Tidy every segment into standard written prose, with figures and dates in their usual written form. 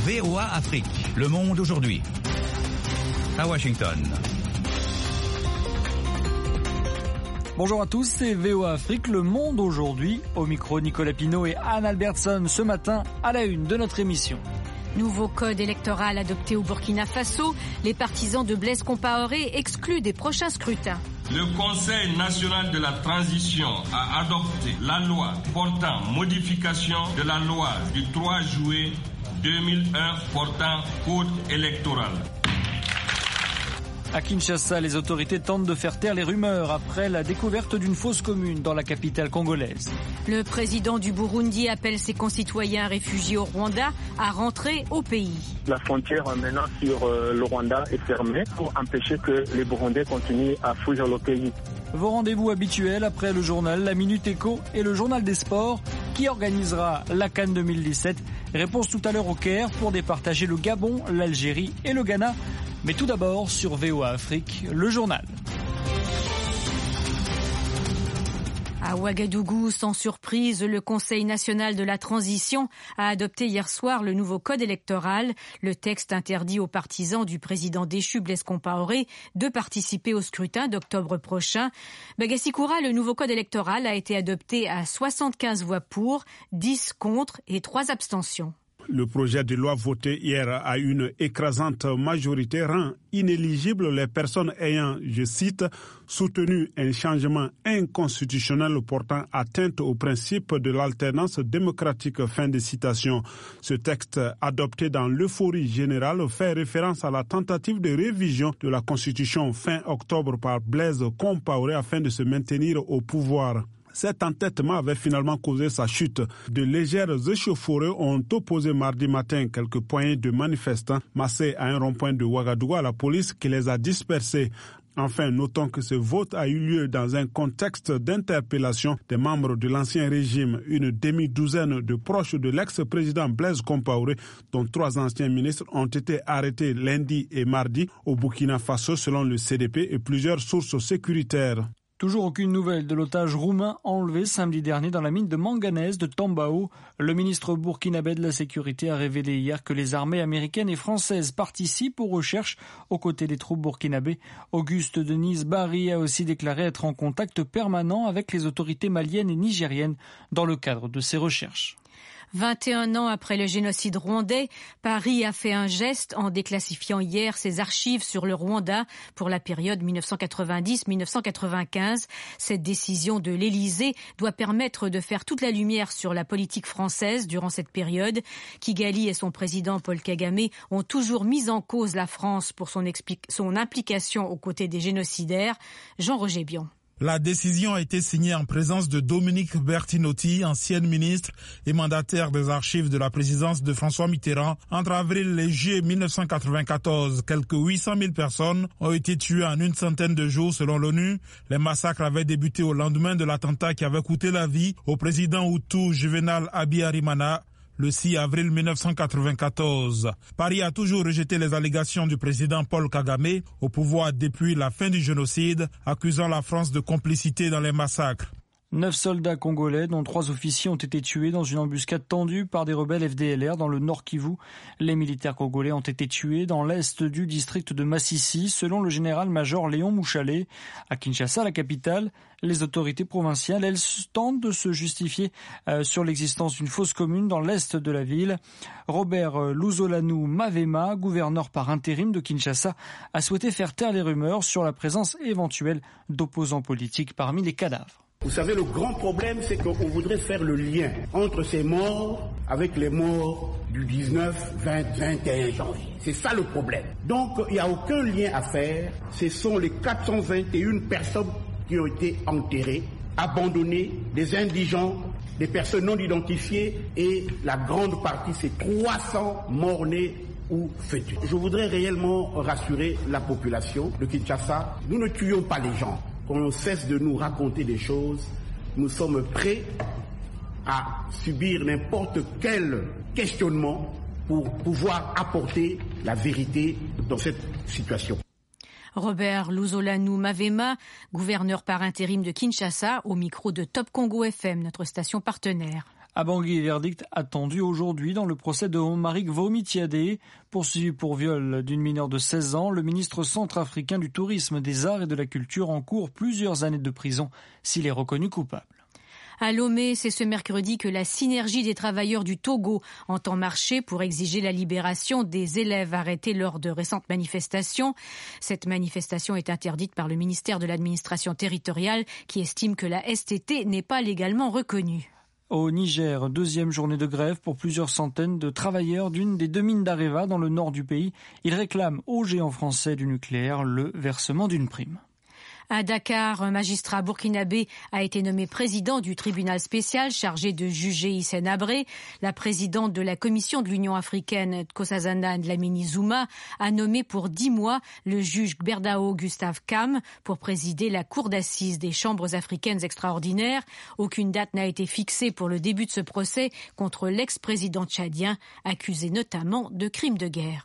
VOA Afrique, le monde aujourd'hui. À Washington. Bonjour à tous, c'est VOA Afrique, le monde aujourd'hui. Au micro, Nicolas Pinault et Anne Albertson ce matin à la une de notre émission. Nouveau code électoral adopté au Burkina Faso. Les partisans de Blaise Compaoré exclus des prochains scrutins. Le Conseil national de la transition a adopté la loi portant modification de la loi du 3 juillet 2001 portant code électoral. À Kinshasa, les autorités tentent de faire taire les rumeurs après la découverte d'une fosse commune dans la capitale congolaise. Le président du Burundi appelle ses concitoyens réfugiés au Rwanda à rentrer au pays. La frontière maintenant sur le Rwanda est fermée pour empêcher que les Burundais continuent à fuir le pays. Vos rendez-vous habituels après le journal, la Minute Éco et le journal des sports qui organisera la CAN 2017. Réponse tout à l'heure au Caire pour départager le Gabon, l'Algérie et le Ghana. Mais tout d'abord, sur VOA Afrique, le journal. À Ouagadougou, sans surprise, le Conseil national de la transition a adopté hier soir le nouveau code électoral. Le texte interdit aux partisans du président déchu Blaise Compaoré de participer au scrutin d'octobre prochain. Bagassi-Koura, le nouveau code électoral a été adopté à 75 voix pour, 10 contre et 3 abstentions. Le projet de loi voté hier à une écrasante majorité rend inéligibles les personnes ayant, je cite, soutenu un changement inconstitutionnel portant atteinte au principe de l'alternance démocratique. Fin de citation. Ce texte, adopté dans l'euphorie générale, fait référence à la tentative de révision de la Constitution fin octobre par Blaise Compaoré afin de se maintenir au pouvoir. Cet entêtement avait finalement causé sa chute. De légères échauffourées ont opposé mardi matin quelques poignées de manifestants massés à un rond-point de Ouagadougou à la police qui les a dispersés. Enfin, notons que ce vote a eu lieu dans un contexte d'interpellation des membres de l'ancien régime. Une demi-douzaine de proches de l'ex-président Blaise Compaoré, dont 3 anciens ministres, ont été arrêtés lundi et mardi au Burkina Faso selon le CDP et plusieurs sources sécuritaires. Toujours aucune nouvelle de l'otage roumain enlevé samedi dernier dans la mine de manganèse de Tambao. Le ministre burkinabé de la Sécurité a révélé hier que les armées américaines et françaises participent aux recherches aux côtés des troupes burkinabées. Auguste Denise Barry a aussi déclaré être en contact permanent avec les autorités maliennes et nigériennes dans le cadre de ces recherches. 21 ans après le génocide rwandais, Paris a fait un geste en déclassifiant hier ses archives sur le Rwanda pour la période 1990-1995. Cette décision de l'Élysée doit permettre de faire toute la lumière sur la politique française durant cette période. Kigali et son président Paul Kagame ont toujours mis en cause la France pour son implication aux côtés des génocidaires. Jean-Roger Bion. La décision a été signée en présence de Dominique Bertinotti, ancienne ministre et mandataire des archives de la présidence de François Mitterrand. Entre avril et juillet 1994, quelques 800 000 personnes ont été tuées en une centaine de jours selon l'ONU. Les massacres avaient débuté au lendemain de l'attentat qui avait coûté la vie au président Hutu Juvenal Habyarimana le 6 avril 1994. Paris a toujours rejeté les allégations du président Paul Kagame, au pouvoir depuis la fin du génocide, accusant la France de complicité dans les massacres. 9 soldats congolais, dont 3 officiers, ont été tués dans une embuscade tendue par des rebelles FDLR dans le Nord Kivu. Les militaires congolais ont été tués dans l'est du district de Massissi, selon le général-major Léon Mouchalet. À Kinshasa, la capitale, les autorités provinciales, elles, tentent de se justifier sur l'existence d'une fosse commune dans l'est de la ville. Robert Luzolanu Mavema, gouverneur par intérim de Kinshasa, a souhaité faire taire les rumeurs sur la présence éventuelle d'opposants politiques parmi les cadavres. Vous savez, le grand problème, c'est qu'on voudrait faire le lien entre ces morts avec les morts du 19, 20, 21 janvier. C'est ça le problème. Donc, il n'y a aucun lien à faire. Ce sont les 421 personnes qui ont été enterrées, abandonnées, des indigents, des personnes non identifiées et la grande partie, c'est 300 morts-nés ou fœtus. Je voudrais réellement rassurer la population de Kinshasa. Nous ne tuons pas les gens. Qu'on cesse de nous raconter des choses, nous sommes prêts à subir n'importe quel questionnement pour pouvoir apporter la vérité dans cette situation. Robert Luzolanu Mavema, gouverneur par intérim de Kinshasa, au micro de Top Congo FM, notre station partenaire. À Bangui, verdict attendu aujourd'hui dans le procès de Omaric Vomitiadé, poursuivi pour viol d'une mineure de 16 ans. Le ministre centrafricain du Tourisme, des Arts et de la Culture encourt plusieurs années de prison s'il est reconnu coupable. À Lomé, c'est ce mercredi que la synergie des travailleurs du Togo entend marcher pour exiger la libération des élèves arrêtés lors de récentes manifestations. Cette manifestation est interdite par le ministère de l'Administration territoriale qui estime que la STT n'est pas légalement reconnue. Au Niger, deuxième journée de grève pour plusieurs centaines de travailleurs d'une des 2 mines d'Areva dans le nord du pays. Ils réclament au géant français du nucléaire le versement d'une prime. À Dakar, un magistrat burkinabé a été nommé président du tribunal spécial chargé de juger Hissène Habré. La présidente de la commission de l'Union africaine, Nkosazana Dlamini Zuma, a nommé pour 10 mois le juge Gberdao Gustave Kam pour présider la cour d'assises des chambres africaines extraordinaires. Aucune date n'a été fixée pour le début de ce procès contre l'ex-président tchadien, accusé notamment de crimes de guerre.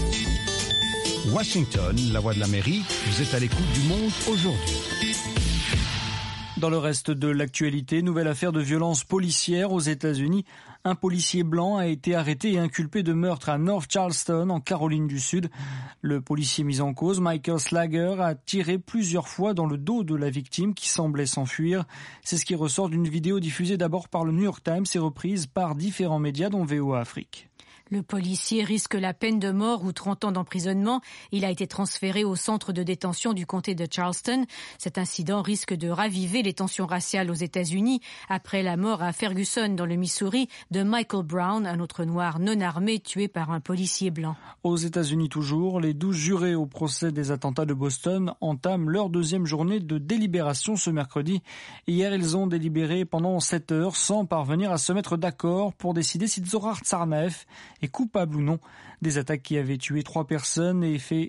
Washington, la voix de l'Amérique, vous êtes à l'écoute du monde aujourd'hui. Dans le reste de l'actualité, nouvelle affaire de violence policière aux États-Unis. Un policier blanc a été arrêté et inculpé de meurtre à North Charleston, en Caroline du Sud. Le policier mis en cause, Michael Slager, a tiré plusieurs fois dans le dos de la victime qui semblait s'enfuir. C'est ce qui ressort d'une vidéo diffusée d'abord par le New York Times et reprise par différents médias dont VOA Afrique. Le policier risque la peine de mort ou 30 ans d'emprisonnement. Il a été transféré au centre de détention du comté de Charleston. Cet incident risque de raviver les tensions raciales aux États-Unis après la mort à Ferguson, dans le Missouri, de Michael Brown, un autre noir non armé tué par un policier blanc. Aux États-Unis toujours, les 12 jurés au procès des attentats de Boston entament leur deuxième journée de délibération ce mercredi. Hier, ils ont délibéré pendant 7 heures sans parvenir à se mettre d'accord pour décider si Zohar Tsarnaev est coupable ou non des attaques qui avaient tué 3 personnes et fait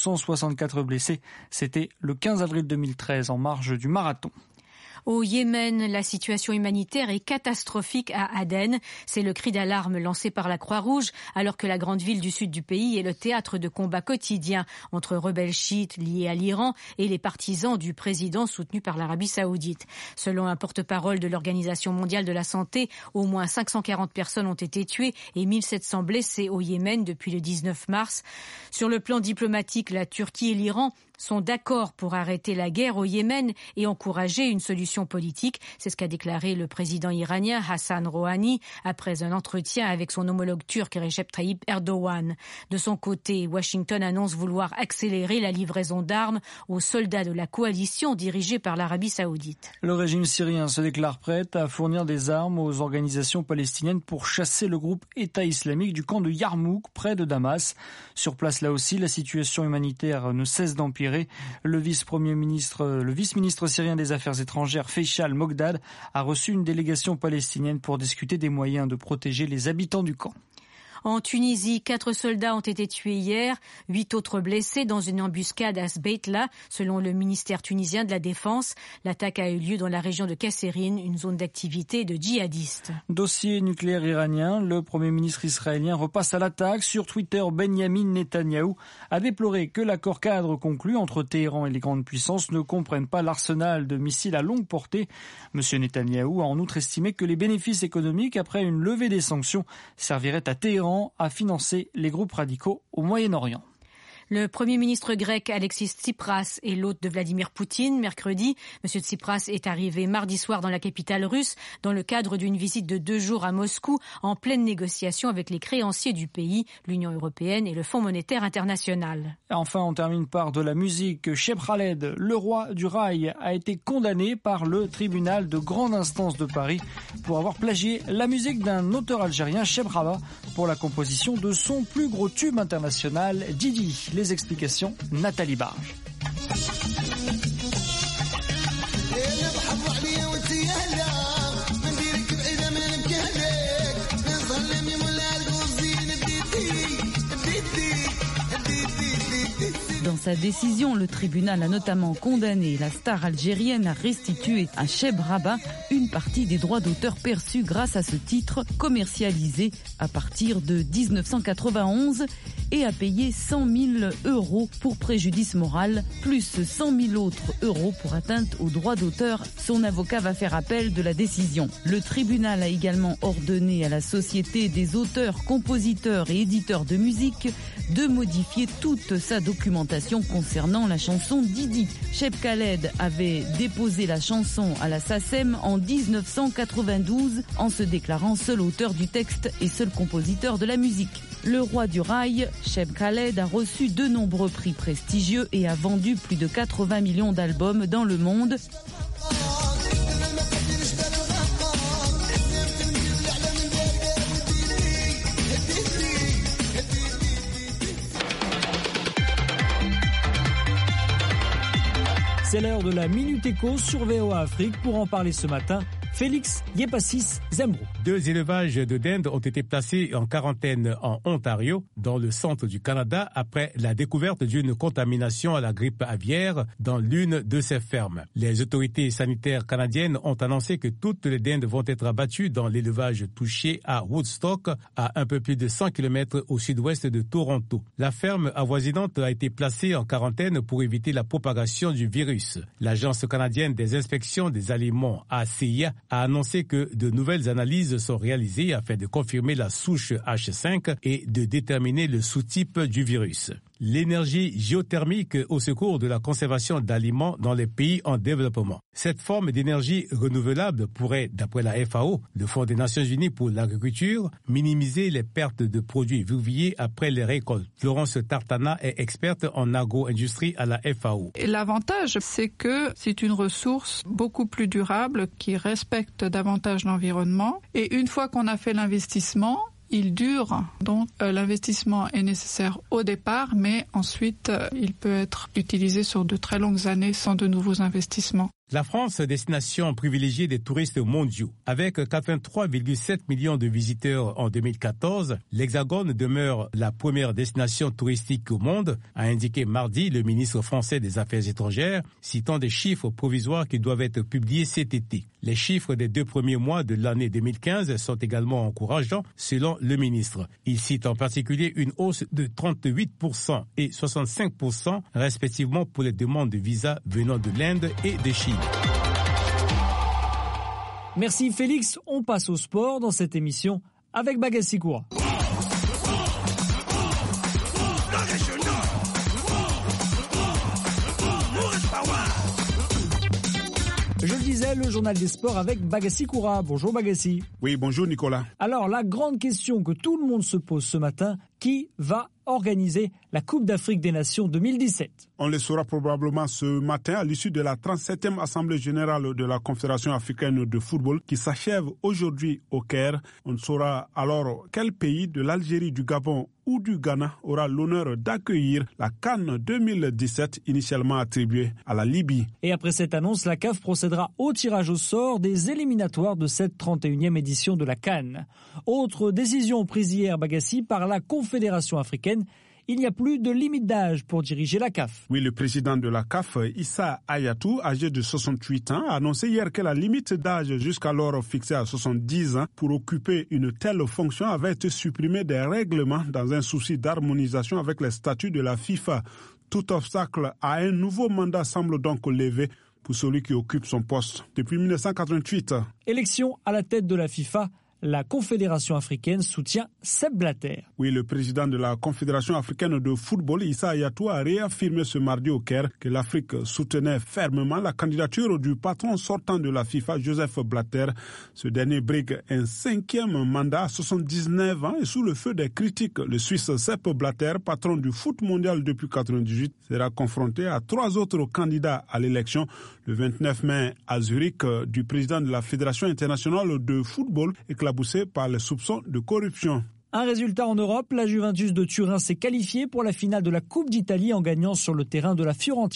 264 blessés. C'était le 15 avril 2013 en marge du marathon. Au Yémen, la situation humanitaire est catastrophique à Aden. C'est le cri d'alarme lancé par la Croix-Rouge, alors que la grande ville du sud du pays est le théâtre de combats quotidiens entre rebelles chiites liés à l'Iran et les partisans du président soutenus par l'Arabie saoudite. Selon un porte-parole de l'Organisation mondiale de la santé, au moins 540 personnes ont été tuées et 1700 blessées au Yémen depuis le 19 mars. Sur le plan diplomatique, la Turquie et l'Iran sont d'accord pour arrêter la guerre au Yémen et encourager une solution politique. C'est ce qu'a déclaré le président iranien Hassan Rouhani après un entretien avec son homologue turc Recep Tayyip Erdogan. De son côté, Washington annonce vouloir accélérer la livraison d'armes aux soldats de la coalition dirigée par l'Arabie saoudite. Le régime syrien se déclare prêt à fournir des armes aux organisations palestiniennes pour chasser le groupe État islamique du camp de Yarmouk, près de Damas. Sur place, là aussi, la situation humanitaire ne cesse d'empirer. Le vice-ministre syrien des Affaires étrangères, Faisal Mogdad, a reçu une délégation palestinienne pour discuter des moyens de protéger les habitants du camp. En Tunisie, 4 soldats ont été tués hier, 8 autres blessés dans une embuscade à Sbeitla, selon le ministère tunisien de la Défense. L'attaque a eu lieu dans la région de Kasserine, une zone d'activité de djihadistes. Dossier nucléaire iranien, le Premier ministre israélien repasse à l'attaque. Sur Twitter, Benyamin Netanyahou a déploré que l'accord cadre conclu entre Téhéran et les grandes puissances ne comprenne pas l'arsenal de missiles à longue portée. Monsieur Netanyahou a en outre estimé que les bénéfices économiques après une levée des sanctions serviraient à Téhéran à financer les groupes radicaux au Moyen-Orient. Le Premier ministre grec Alexis Tsipras est l'hôte de Vladimir Poutine. Mercredi, M. Tsipras est arrivé mardi soir dans la capitale russe dans le cadre d'une visite de 2 jours à Moscou en pleine négociation avec les créanciers du pays, l'Union européenne et le Fonds monétaire international. Et enfin, on termine par de la musique. Cheb Khaled, le roi du rail, a été condamné par le tribunal de grande instance de Paris pour avoir plagié la musique d'un auteur algérien, Cheb Rabat, pour la composition de son plus gros tube international, Didi. Les explications, Nathalie Barge. Dans sa décision, le tribunal a notamment condamné la star algérienne à restituer à Cheb Rabat une une partie des droits d'auteur perçus grâce à ce titre commercialisé à partir de 1991 et a payé 100 000 € pour préjudice moral, plus 100 000 autres euros pour atteinte aux droits d'auteur. Son avocat va faire appel de la décision. Le tribunal a également ordonné à la Société des auteurs, compositeurs et éditeurs de musique de modifier toute sa documentation concernant la chanson Didi. Cheb Khaled avait déposé la chanson à la SACEM en 1992 en se déclarant seul auteur du texte et seul compositeur de la musique. Le roi du rail, Cheb Khaled, a reçu de nombreux prix prestigieux et a vendu plus de 80 millions d'albums dans le monde. C'est l'heure de la Minute Éco sur VOA Afrique. Pour en parler ce matin, Félix Yepassis Zembrou. 2 élevages de dindes ont été placés en quarantaine en Ontario, dans le centre du Canada, après la découverte d'une contamination à la grippe aviaire dans l'une de ces fermes. Les autorités sanitaires canadiennes ont annoncé que toutes les dindes vont être abattues dans l'élevage touché à Woodstock, à un peu plus de 100 km au sud-ouest de Toronto. La ferme avoisinante a été placée en quarantaine pour éviter la propagation du virus. L'Agence canadienne des inspections des aliments, ACIA, a annoncé que de nouvelles analyses sont réalisées afin de confirmer la souche H5 et de déterminer le sous-type du virus. L'énergie géothermique au secours de la conservation d'aliments dans les pays en développement. Cette forme d'énergie renouvelable pourrait, d'après la FAO, le Fonds des Nations Unies pour l'agriculture, minimiser les pertes de produits vivriers après les récoltes. Florence Tartana est experte en agro-industrie à la FAO. Et l'avantage, c'est que c'est une ressource beaucoup plus durable qui respecte davantage l'environnement. Et une fois qu'on a fait l'investissement, il dure, donc l'investissement est nécessaire au départ, mais ensuite il peut être utilisé sur de très longues années sans de nouveaux investissements. La France, destination privilégiée des touristes mondiaux. Avec 83,7 millions de visiteurs en 2014, l'Hexagone demeure la première destination touristique au monde, a indiqué mardi le ministre français des Affaires étrangères, citant des chiffres provisoires qui doivent être publiés cet été. Les chiffres des 2 premiers mois de l'année 2015 sont également encourageants, selon le ministre. Il cite en particulier une hausse de 38% et 65% respectivement pour les demandes de visa venant de l'Inde et de Chine. Merci Félix, on passe au sport dans cette émission avec Bagassi Koura. Je le disais, le journal des sports avec Bagassi Koura. Bonjour Bagassi. Oui, bonjour Nicolas. Alors, la grande question que tout le monde se pose ce matin, qui va organiser la Coupe d'Afrique des Nations 2017? On le saura probablement ce matin à l'issue de la 37e Assemblée générale de la Confédération africaine de football qui s'achève aujourd'hui au Caire. On saura alors quel pays de l'Algérie, du Gabon ou du Ghana aura l'honneur d'accueillir la CAN 2017 initialement attribuée à la Libye. Et après cette annonce, la CAF procédera au tirage au sort des éliminatoires de cette 31e édition de la CAN. Autre décision prise hier, Bagassi, par la Confédération africaine. Il n'y a plus de limite d'âge pour diriger la CAF. Oui, le président de la CAF, Issa Hayatou, âgé de 68 ans, a annoncé hier que la limite d'âge jusqu'alors fixée à 70 ans pour occuper une telle fonction avait été supprimée des règlements dans un souci d'harmonisation avec les statuts de la FIFA. Tout obstacle à un nouveau mandat semble donc levé pour celui qui occupe son poste depuis 1988. Élection à la tête de la FIFA. La Confédération africaine soutient Sepp Blatter. Oui, le président de la Confédération africaine de football, Issa Hayatou, a réaffirmé ce mardi au Caire que l'Afrique soutenait fermement la candidature du patron sortant de la FIFA, Joseph Blatter. Ce dernier brigue un 5e mandat à 79 ans et sous le feu des critiques. Le Suisse Sepp Blatter, patron du foot mondial depuis 1998, sera confronté à 3 autres candidats à l'élection le 29 mai à Zurich du président de la Fédération internationale de football éclaboussé par les soupçons de corruption. Un résultat en Europe, la Juventus de Turin s'est qualifiée pour la finale de la Coupe d'Italie en gagnant sur le terrain de la Fiorentina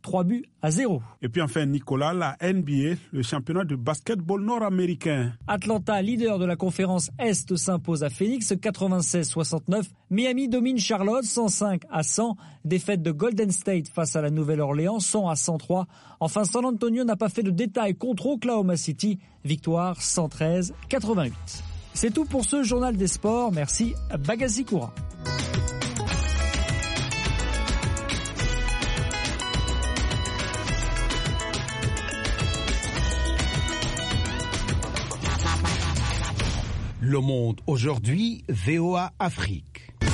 3-0. Et puis enfin Nicolas, la NBA, le championnat de basketball nord-américain. Atlanta, leader de la conférence Est, s'impose à Phoenix 96-69. Miami domine Charlotte 105-100. Défaite de Golden State face à la Nouvelle-Orléans 100-103. Enfin, San Antonio n'a pas fait de détails contre Oklahoma City. Victoire 113-88. C'est tout pour ce journal des sports. Merci Bagassi Koura. Le Monde aujourd'hui, VOA Afrique.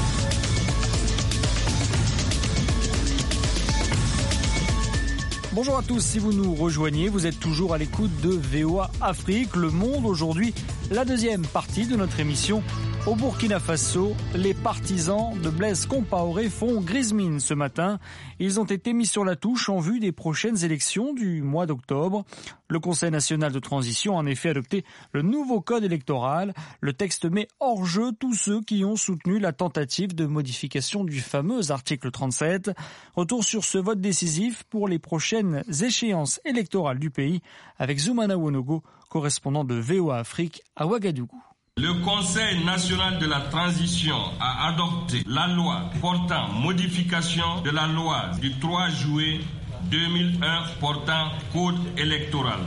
Bonjour à tous, si vous nous rejoignez, vous êtes toujours à l'écoute de VOA Afrique. Le Monde aujourd'hui, la deuxième partie de notre émission. Au Burkina Faso, les partisans de Blaise Compaoré font grise mine ce matin. Ils ont été mis sur la touche en vue des prochaines élections du mois d'octobre. Le Conseil national de transition a en effet adopté le nouveau code électoral. Le texte met hors jeu tous ceux qui ont soutenu la tentative de modification du fameux article 37. Retour sur ce vote décisif pour les prochaines échéances électorales du pays avec Zoumana Wonogo, correspondant de VOA Afrique à Ouagadougou. Le Conseil national de la transition a adopté la loi portant modification de la loi du 3 juillet 2001 portant code électoral.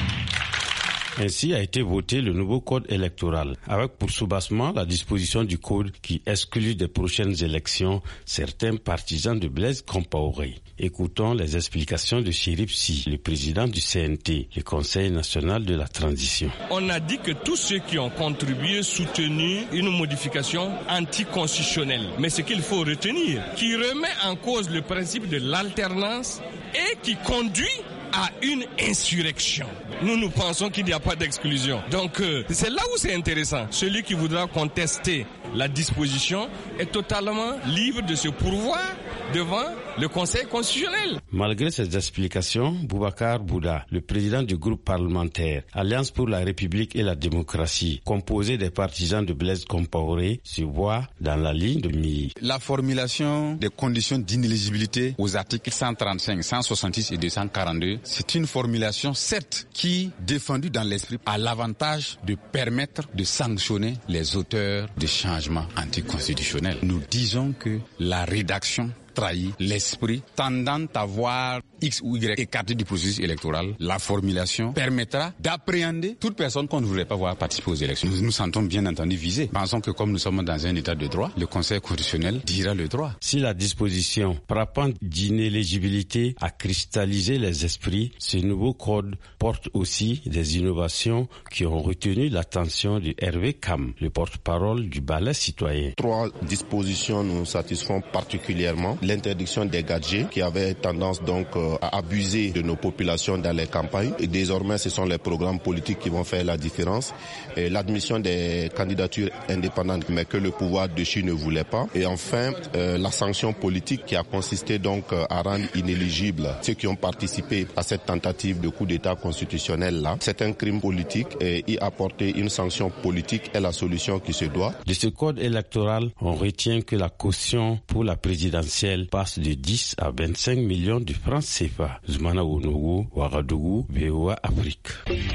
Ainsi a été voté le nouveau code électoral, avec pour soubassement la disposition du code qui exclut des prochaines élections certains partisans de Blaise Compaoré. Écoutons les explications de Chérif Sy, le président du CNT, le Conseil national de la transition. On a dit que tous ceux qui ont contribué, soutenu une modification anticonstitutionnelle, mais ce qu'il faut retenir, qui remet en cause le principe de l'alternance et qui conduit à une insurrection. Nous pensons qu'il n'y a pas d'exclusion. Donc c'est là où c'est intéressant. Celui qui voudra contester la disposition est totalement libre de se pourvoir devant le Conseil constitutionnel. Malgré ces explications, Boubacar Bouda, le président du groupe parlementaire Alliance pour la République et la démocratie, composé des partisans de Blaise Compaoré, se voit dans la ligne de mire. La formulation des conditions d'inéligibilité aux articles 135, 166 et 242, c'est une formulation, certes, qui, défendue dans l'esprit, a l'avantage de permettre de sanctionner les auteurs de changements anticonstitutionnels. Nous disons que la rédaction trahit l'esprit tendant à voir X ou Y écarté du processus électoral. La formulation permettra d'appréhender toute personne qu'on ne voudrait pas voir participer aux élections. Nous nous sentons bien entendu visés. Pensons que comme nous sommes dans un état de droit, le Conseil constitutionnel dira le droit. Si la disposition frappant d'inéligibilité a cristallisé les esprits, ce nouveau code porte aussi des innovations qui ont retenu l'attention de Hervé Kam, le porte-parole du Balai citoyen. 3 dispositions nous satisfont particulièrement. L'interdiction des gadgets qui avaient tendance donc à abuser de nos populations dans les campagnes. Et désormais, ce sont les programmes politiques qui vont faire la différence. Et l'admission des candidatures indépendantes, mais que le pouvoir de Chine ne voulait pas. Et enfin, la sanction politique qui a consisté donc à rendre inéligibles ceux qui ont participé à cette tentative de coup d'État constitutionnel-là. C'est un crime politique et y apporter une sanction politique est la solution qui se doit. De ce code électoral, on retient que la caution pour la présidentielle passe de 10 à 25 millions de francs CFA. Zoumana Wonogo, Ouagadougou, VOA Afrique.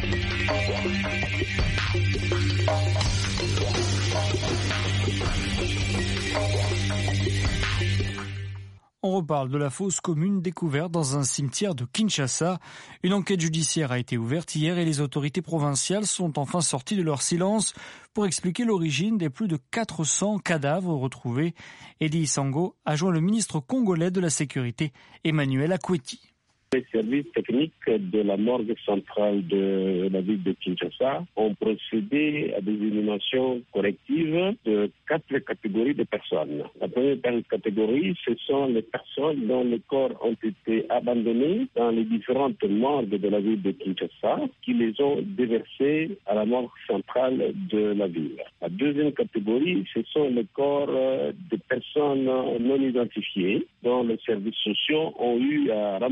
On reparle de la fosse commune découverte dans un cimetière de Kinshasa. Une enquête judiciaire a été ouverte hier et les autorités provinciales sont enfin sorties de leur silence pour expliquer l'origine des plus de 400 cadavres retrouvés. Eddie Sango a joint le ministre congolais de la Sécurité, Emmanuel Akweti. Les services techniques de la morgue centrale de la ville de Kinshasa ont procédé à des éliminations correctives de 4 catégories de personnes. La première catégorie, ce sont les personnes dont les corps ont été abandonnés dans les différentes morgues de la ville de Kinshasa, qui les ont déversés à la morgue centrale de la ville. La deuxième catégorie, ce sont les corps de personnes non identifiées, dont les services sociaux ont eu à ramener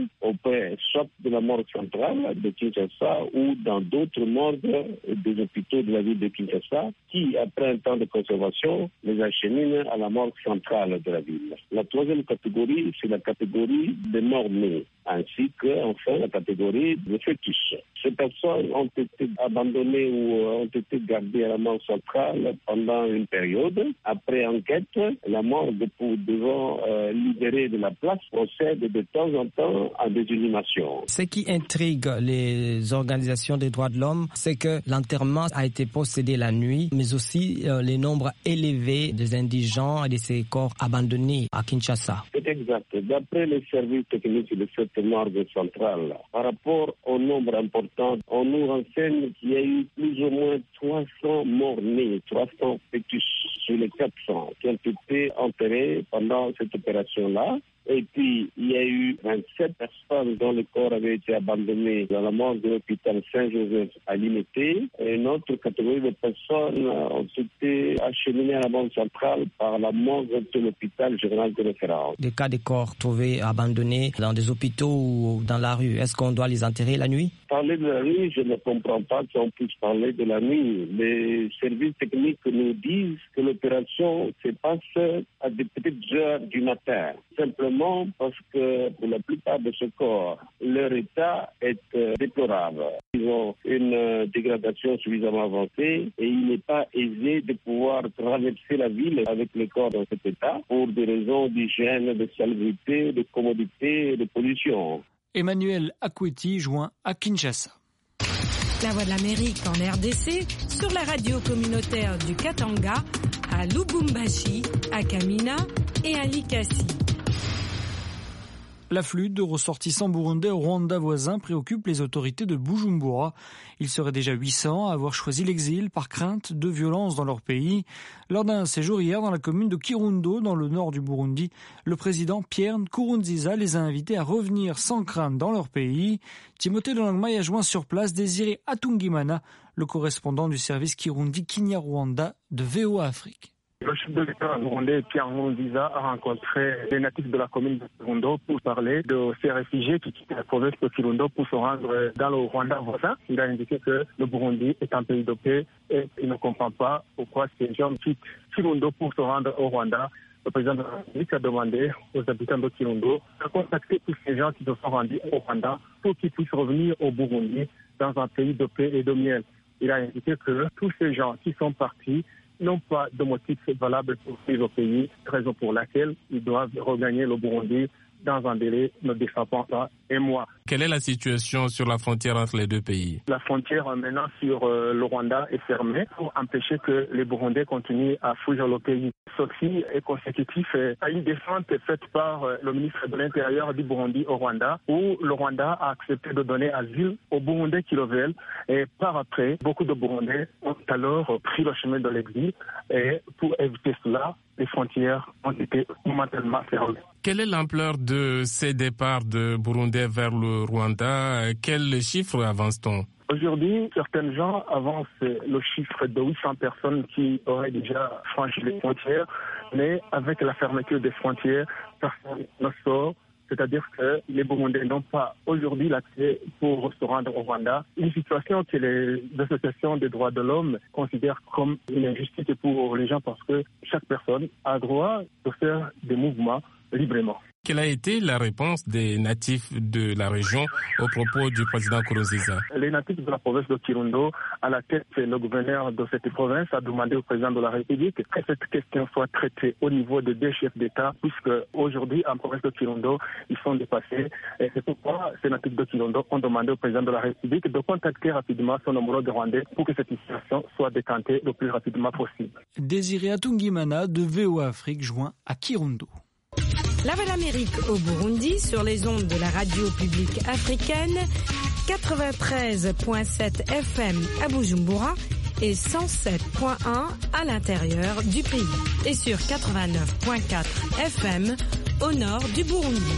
auprès soit de la morgue centrale de Kinshasa ou dans d'autres morgues des hôpitaux de la ville de Kinshasa qui, après un temps de conservation, les acheminent à la morgue centrale de la ville. La troisième catégorie, c'est la catégorie des morts-nés, ainsi que, enfin, la catégorie des fœtus. Ces personnes ont été abandonnées ou ont été gardées à la morgue centrale pendant une période. Après enquête, la morgue, devant libérer de la place, procède de temps en temps à des inhumations. Ce qui intrigue les organisations des droits de l'homme, c'est que l'enterrement a été procédé la nuit, mais aussi les nombres élevés des indigents et de ces corps abandonnés à Kinshasa. C'est exact. D'après les services techniques de cette morgue centrale, par rapport au nombre important, on nous renseigne qu'il y a eu plus ou moins 300 morts-nés, 300 fœtus sur les 400 qui ont été enterrés pendant cette opération-là. Et puis, il y a eu 27 personnes dont le corps avait été abandonné dans la morgue de l'hôpital Saint-Joseph à Limité. Et une autre catégorie de personnes ont été acheminées à la morgue centrale par la morgue de l'hôpital général de référence. Des cas de corps trouvés abandonnés dans des hôpitaux ou dans la rue, est-ce qu'on doit les enterrer la nuit? Parler de la nuit, je ne comprends pas qu'on puisse parler de la nuit. Les services techniques nous disent que l'opération se passe à des petites heures du matin. Simplement parce que pour la plupart de ce corps, leur état est déplorable. Ils ont une dégradation suffisamment avancée et il n'est pas aisé de pouvoir traverser la ville avec les corps dans cet état pour des raisons d'hygiène, de salubrité, de commodité et de pollution. Emmanuel Akweti joint à Kinshasa. La Voix de l'Amérique en RDC, sur la radio communautaire du Katanga, à Lubumbashi, à Kamina et à Likasi. L'afflux de ressortissants burundais au Rwanda voisin préoccupe les autorités de Bujumbura. Ils seraient déjà 800 à avoir choisi l'exil par crainte de violences dans leur pays. Lors d'un séjour hier dans la commune de Kirundo, dans le nord du Burundi, le président Pierre Nkurunziza les a invités à revenir sans crainte dans leur pays. Timothée Lolangmai a joint sur place Désiré Atungimana, le correspondant du service Kirundi Kinyarwanda de VOA Afrique. Le chef de l'État rwandais, Pierre Nkurunziza, a rencontré les natifs de la commune de Kirundo pour parler de ces réfugiés qui quittent la province de Kirundo pour se rendre dans le Rwanda voisin. Il a indiqué que le Burundi est un pays de paix et il ne comprend pas pourquoi ces gens quittent Kirundo pour se rendre au Rwanda. Le président de la République a demandé aux habitants de Kirundo de contacter tous ces gens qui se sont rendus au Rwanda pour qu'ils puissent revenir au Burundi dans un pays de paix et de miel. Il a indiqué que tous ces gens qui sont partis n'ont pas de motif valable pour suivre au pays, raison pour laquelle ils doivent regagner le Burundi dans un délai ne dépassant pas un mois. Quelle est la situation sur la frontière entre les deux pays? La frontière maintenant sur le Rwanda est fermée pour empêcher que les Burundais continuent à fuir le pays. Ceci est consécutif à une descente faite par le ministre de l'Intérieur du Burundi au Rwanda, où le Rwanda a accepté de donner asile aux Burundais qui le veulent. Et par après, beaucoup de Burundais ont alors pris le chemin de l'exil. Et pour éviter cela, les frontières ont été momentanément fermées. Quelle est l'ampleur de ces départs de Burundais vers le Rwanda? Quels chiffres avance-t-on? Aujourd'hui, certains gens avancent le chiffre de 800 personnes qui auraient déjà franchi les frontières, mais avec la fermeture des frontières, personne ne sort. C'est-à-dire que les Burundais n'ont pas aujourd'hui l'accès pour se rendre au Rwanda. Une situation que les associations des droits de l'homme considèrent comme une injustice pour les gens parce que chaque personne a droit de faire des mouvements librement. Quelle a été la réponse des natifs de la région au propos du président Nkurunziza? Les natifs de la province de Kirundo, à la tête le gouverneur de cette province, a demandé au président de la République que cette question soit traitée au niveau des deux chefs d'État, puisque aujourd'hui, en province de Kirundo, ils sont dépassés. Et c'est pourquoi ces natifs de Kirundo ont demandé au président de la République de contacter rapidement son homologue rwandais pour que cette situation soit décantée le plus rapidement possible. Désiré Atungimana de VOA Afrique joint à Kirundo. La Voix de l'Amérique au Burundi sur les ondes de la radio publique africaine, 93.7 FM à Bujumbura et 107.1 à l'intérieur du pays et sur 89.4 FM au nord du Burundi.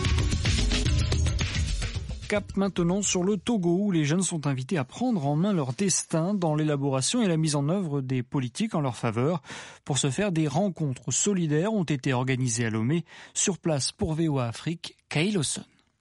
Cap maintenant sur le Togo où les jeunes sont invités à prendre en main leur destin dans l'élaboration et la mise en œuvre des politiques en leur faveur. Pour ce faire, des rencontres solidaires ont été organisées à Lomé. Sur place pour VOA Afrique, Kay Lawson.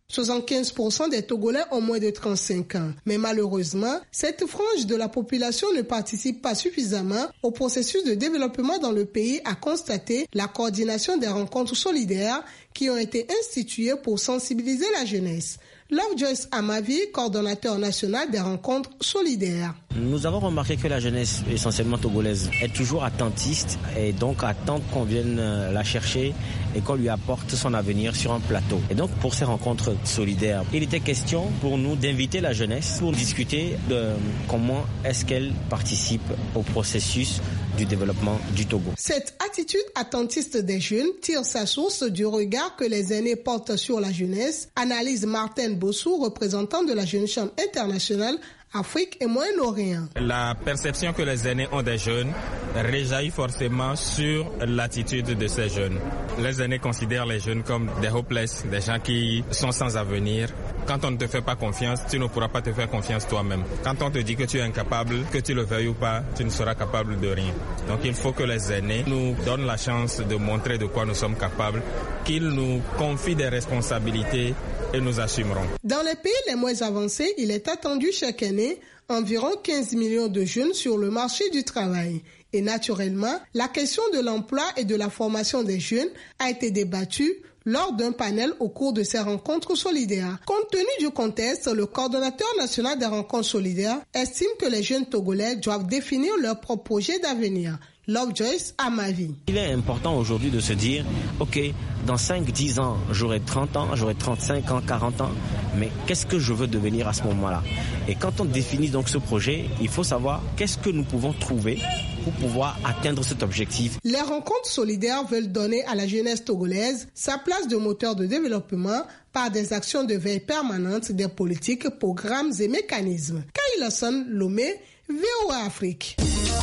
75% des Togolais ont moins de 35 ans. Mais malheureusement, cette frange de la population ne participe pas suffisamment au processus de développement dans le pays, a constaté la coordination des rencontres solidaires qui ont été instituées pour sensibiliser la jeunesse. Love Joyce Amavi, coordonnateur national des rencontres solidaires. Nous avons remarqué que la jeunesse, essentiellement togolaise, est toujours attentiste et donc attend qu'on vienne la chercher et qu'on lui apporte son avenir sur un plateau. Et donc pour ces rencontres solidaires, il était question pour nous d'inviter la jeunesse pour discuter de comment est-ce qu'elle participe au processus du développement du Togo. Cette attitude attentiste des jeunes tire sa source du regard que les aînés portent sur la jeunesse, analyse Martin Bossou, représentant de la Jeune Chambre internationale Afrique et Moyen-Orient. La perception que les aînés ont des jeunes rejaillit forcément sur l'attitude de ces jeunes. Les aînés considèrent les jeunes comme des hopeless, des gens qui sont sans avenir. Quand on ne te fait pas confiance, tu ne pourras pas te faire confiance toi-même. Quand on te dit que tu es incapable, que tu le veuilles ou pas, tu ne seras capable de rien. Donc il faut que les aînés nous donnent la chance de montrer de quoi nous sommes capables, qu'ils nous confient des responsabilités et nous assumerons. Dans les pays les moins avancés, il est attendu chaque année environ 15 millions de jeunes sur le marché du travail. Et naturellement, la question de l'emploi et de la formation des jeunes a été débattue lors d'un panel au cours de ces rencontres solidaires. Compte tenu du contexte, le coordonnateur national des rencontres solidaires estime que les jeunes Togolais doivent définir leur propre projet d'avenir. Love Joyce Amavi. Il est important aujourd'hui de se dire, ok, dans 5-10 ans, j'aurai 30 ans, j'aurai 35 ans, 40 ans, mais qu'est-ce que je veux devenir à ce moment-là? Et quand on définit donc ce projet, il faut savoir qu'est-ce que nous pouvons trouver pour pouvoir atteindre cet objectif. Les rencontres solidaires veulent donner à la jeunesse togolaise sa place de moteur de développement par des actions de veille permanente des politiques, programmes et mécanismes. Kyle Hassan Lomé, VOA Afrique.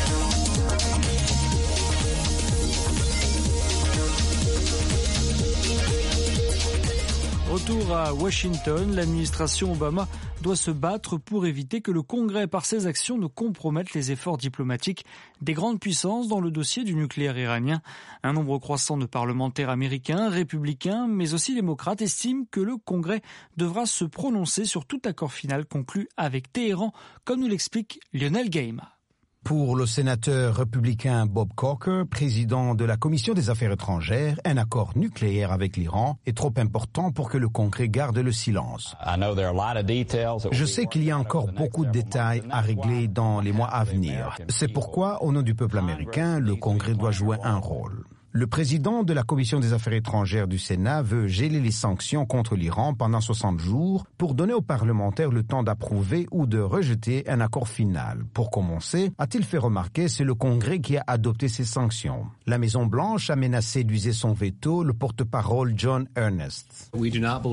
Retour à Washington, l'administration Obama doit se battre pour éviter que le Congrès, par ses actions, ne compromette les efforts diplomatiques des grandes puissances dans le dossier du nucléaire iranien. Un nombre croissant de parlementaires américains, républicains, mais aussi démocrates, estiment que le Congrès devra se prononcer sur tout accord final conclu avec Téhéran, comme nous l'explique Lionel Gaima. Pour le sénateur républicain Bob Corker, président de la Commission des Affaires étrangères, un accord nucléaire avec l'Iran est trop important pour que le Congrès garde le silence. Je sais qu'il y a encore beaucoup de détails à régler dans les mois à venir. C'est pourquoi, au nom du peuple américain, le Congrès doit jouer un rôle. Le président de la Commission des Affaires étrangères du Sénat veut geler les sanctions contre l'Iran pendant 60 jours pour donner aux parlementaires le temps d'approuver ou de rejeter un accord final. Pour commencer, a-t-il fait remarquer, c'est le Congrès qui a adopté ces sanctions. La Maison-Blanche a menacé d'user son veto, le porte-parole John Ernest. Nous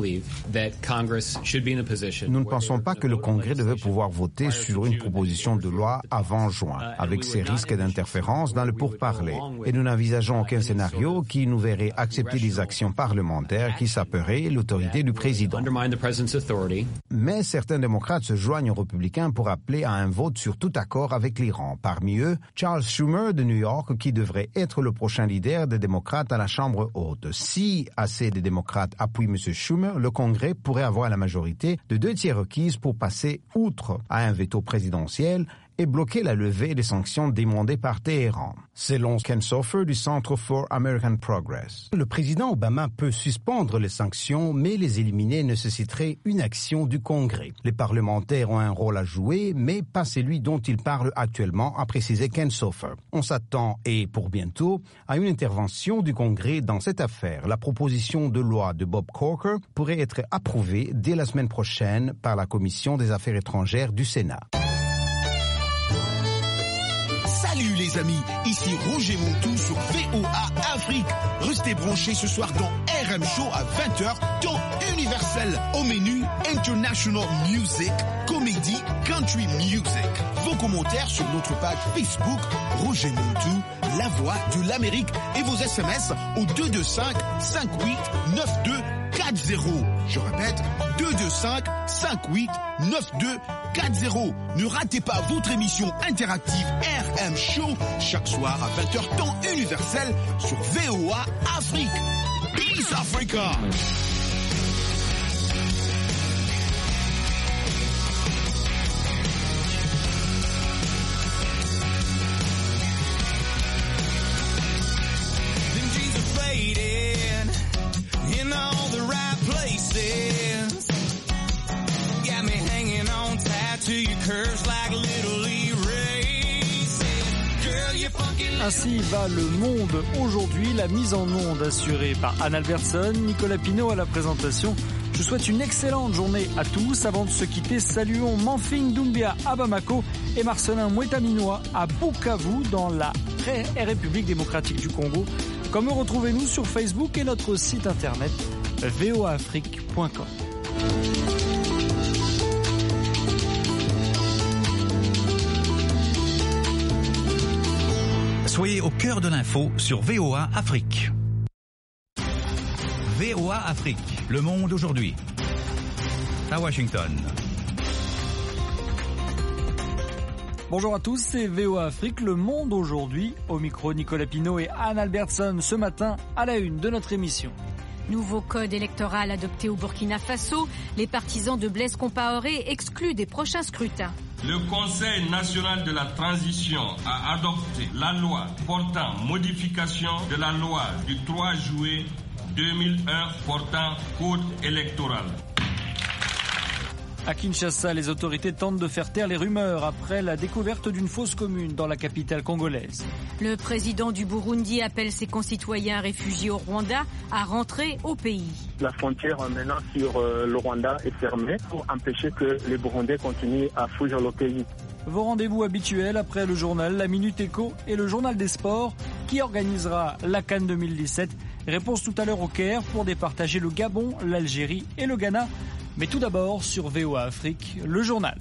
ne pensons pas que le Congrès devait pouvoir voter sur une proposition de loi avant juin, avec ses risques d'interférence dans le pourparler. Et nous n'envisageons aucun scénario qui nous verrait accepter des actions parlementaires qui saperaient l'autorité du président. Mais certains démocrates se joignent aux républicains pour appeler à un vote sur tout accord avec l'Iran. Parmi eux, Charles Schumer de New York, qui devrait être le prochain leader des démocrates à la Chambre haute. Si assez de démocrates appuient M. Schumer, le Congrès pourrait avoir la majorité de 2/3 requises pour passer outre à un veto présidentiel et bloquer la levée des sanctions demandées par Téhéran. Selon Ken Sofer du Centre for American Progress, le président Obama peut suspendre les sanctions, mais les éliminer nécessiterait une action du Congrès. Les parlementaires ont un rôle à jouer, mais pas celui dont il parle actuellement, a précisé Ken Sofer. On s'attend, et pour bientôt, à une intervention du Congrès dans cette affaire. La proposition de loi de Bob Corker pourrait être approuvée dès la semaine prochaine par la Commission des Affaires étrangères du Sénat. Salut les amis, ici Roger Montou sur VOA Afrique. Restez branchés ce soir dans RM Show à 20h, temps universel. Au menu, International Music, Comédie, Country Music. Vos commentaires sur notre page Facebook, Roger Montou, la voix de l'Amérique. Et vos SMS au 225-58-92-40. Je répète, 225-58-92-40. Ne ratez pas votre émission interactive RM Show chaque soir à 20h temps universel sur VOA Afrique. Peace Africa. Ainsi va le monde aujourd'hui. La mise en onde assurée par Anne Albertson, Nicolas Pinault à la présentation. Je souhaite une excellente journée à tous. Avant de se quitter, saluons Manfing Doumbia à Bamako et Marcelin Mouetaminois à Bukavu dans la République démocratique du Congo. Comme retrouvez-nous sur Facebook et notre site internet voaafrique.com. Soyez au cœur de l'info sur VOA Afrique. VOA Afrique, le monde aujourd'hui. À Washington. Bonjour à tous, c'est VOA Afrique, le monde aujourd'hui. Au micro, Nicolas Pinault et Anne Albertson ce matin à la une de notre émission. Nouveau code électoral adopté au Burkina Faso. Les partisans de Blaise Compaoré exclus des prochains scrutins. Le Conseil national de la transition a adopté la loi portant modification de la loi du 3 juillet 2001 portant code électoral. À Kinshasa, les autorités tentent de faire taire les rumeurs après la découverte d'une fosse commune dans la capitale congolaise. Le président du Burundi appelle ses concitoyens réfugiés au Rwanda à rentrer au pays. La frontière maintenant sur le Rwanda est fermée pour empêcher que les Burundais continuent à fuir le pays. Vos rendez-vous habituels après le journal, la Minute Éco et le journal des sports qui organisera la CAN 2017. Réponse tout à l'heure au Caire pour départager le Gabon, l'Algérie et le Ghana. Mais tout d'abord, sur VOA Afrique, le journal.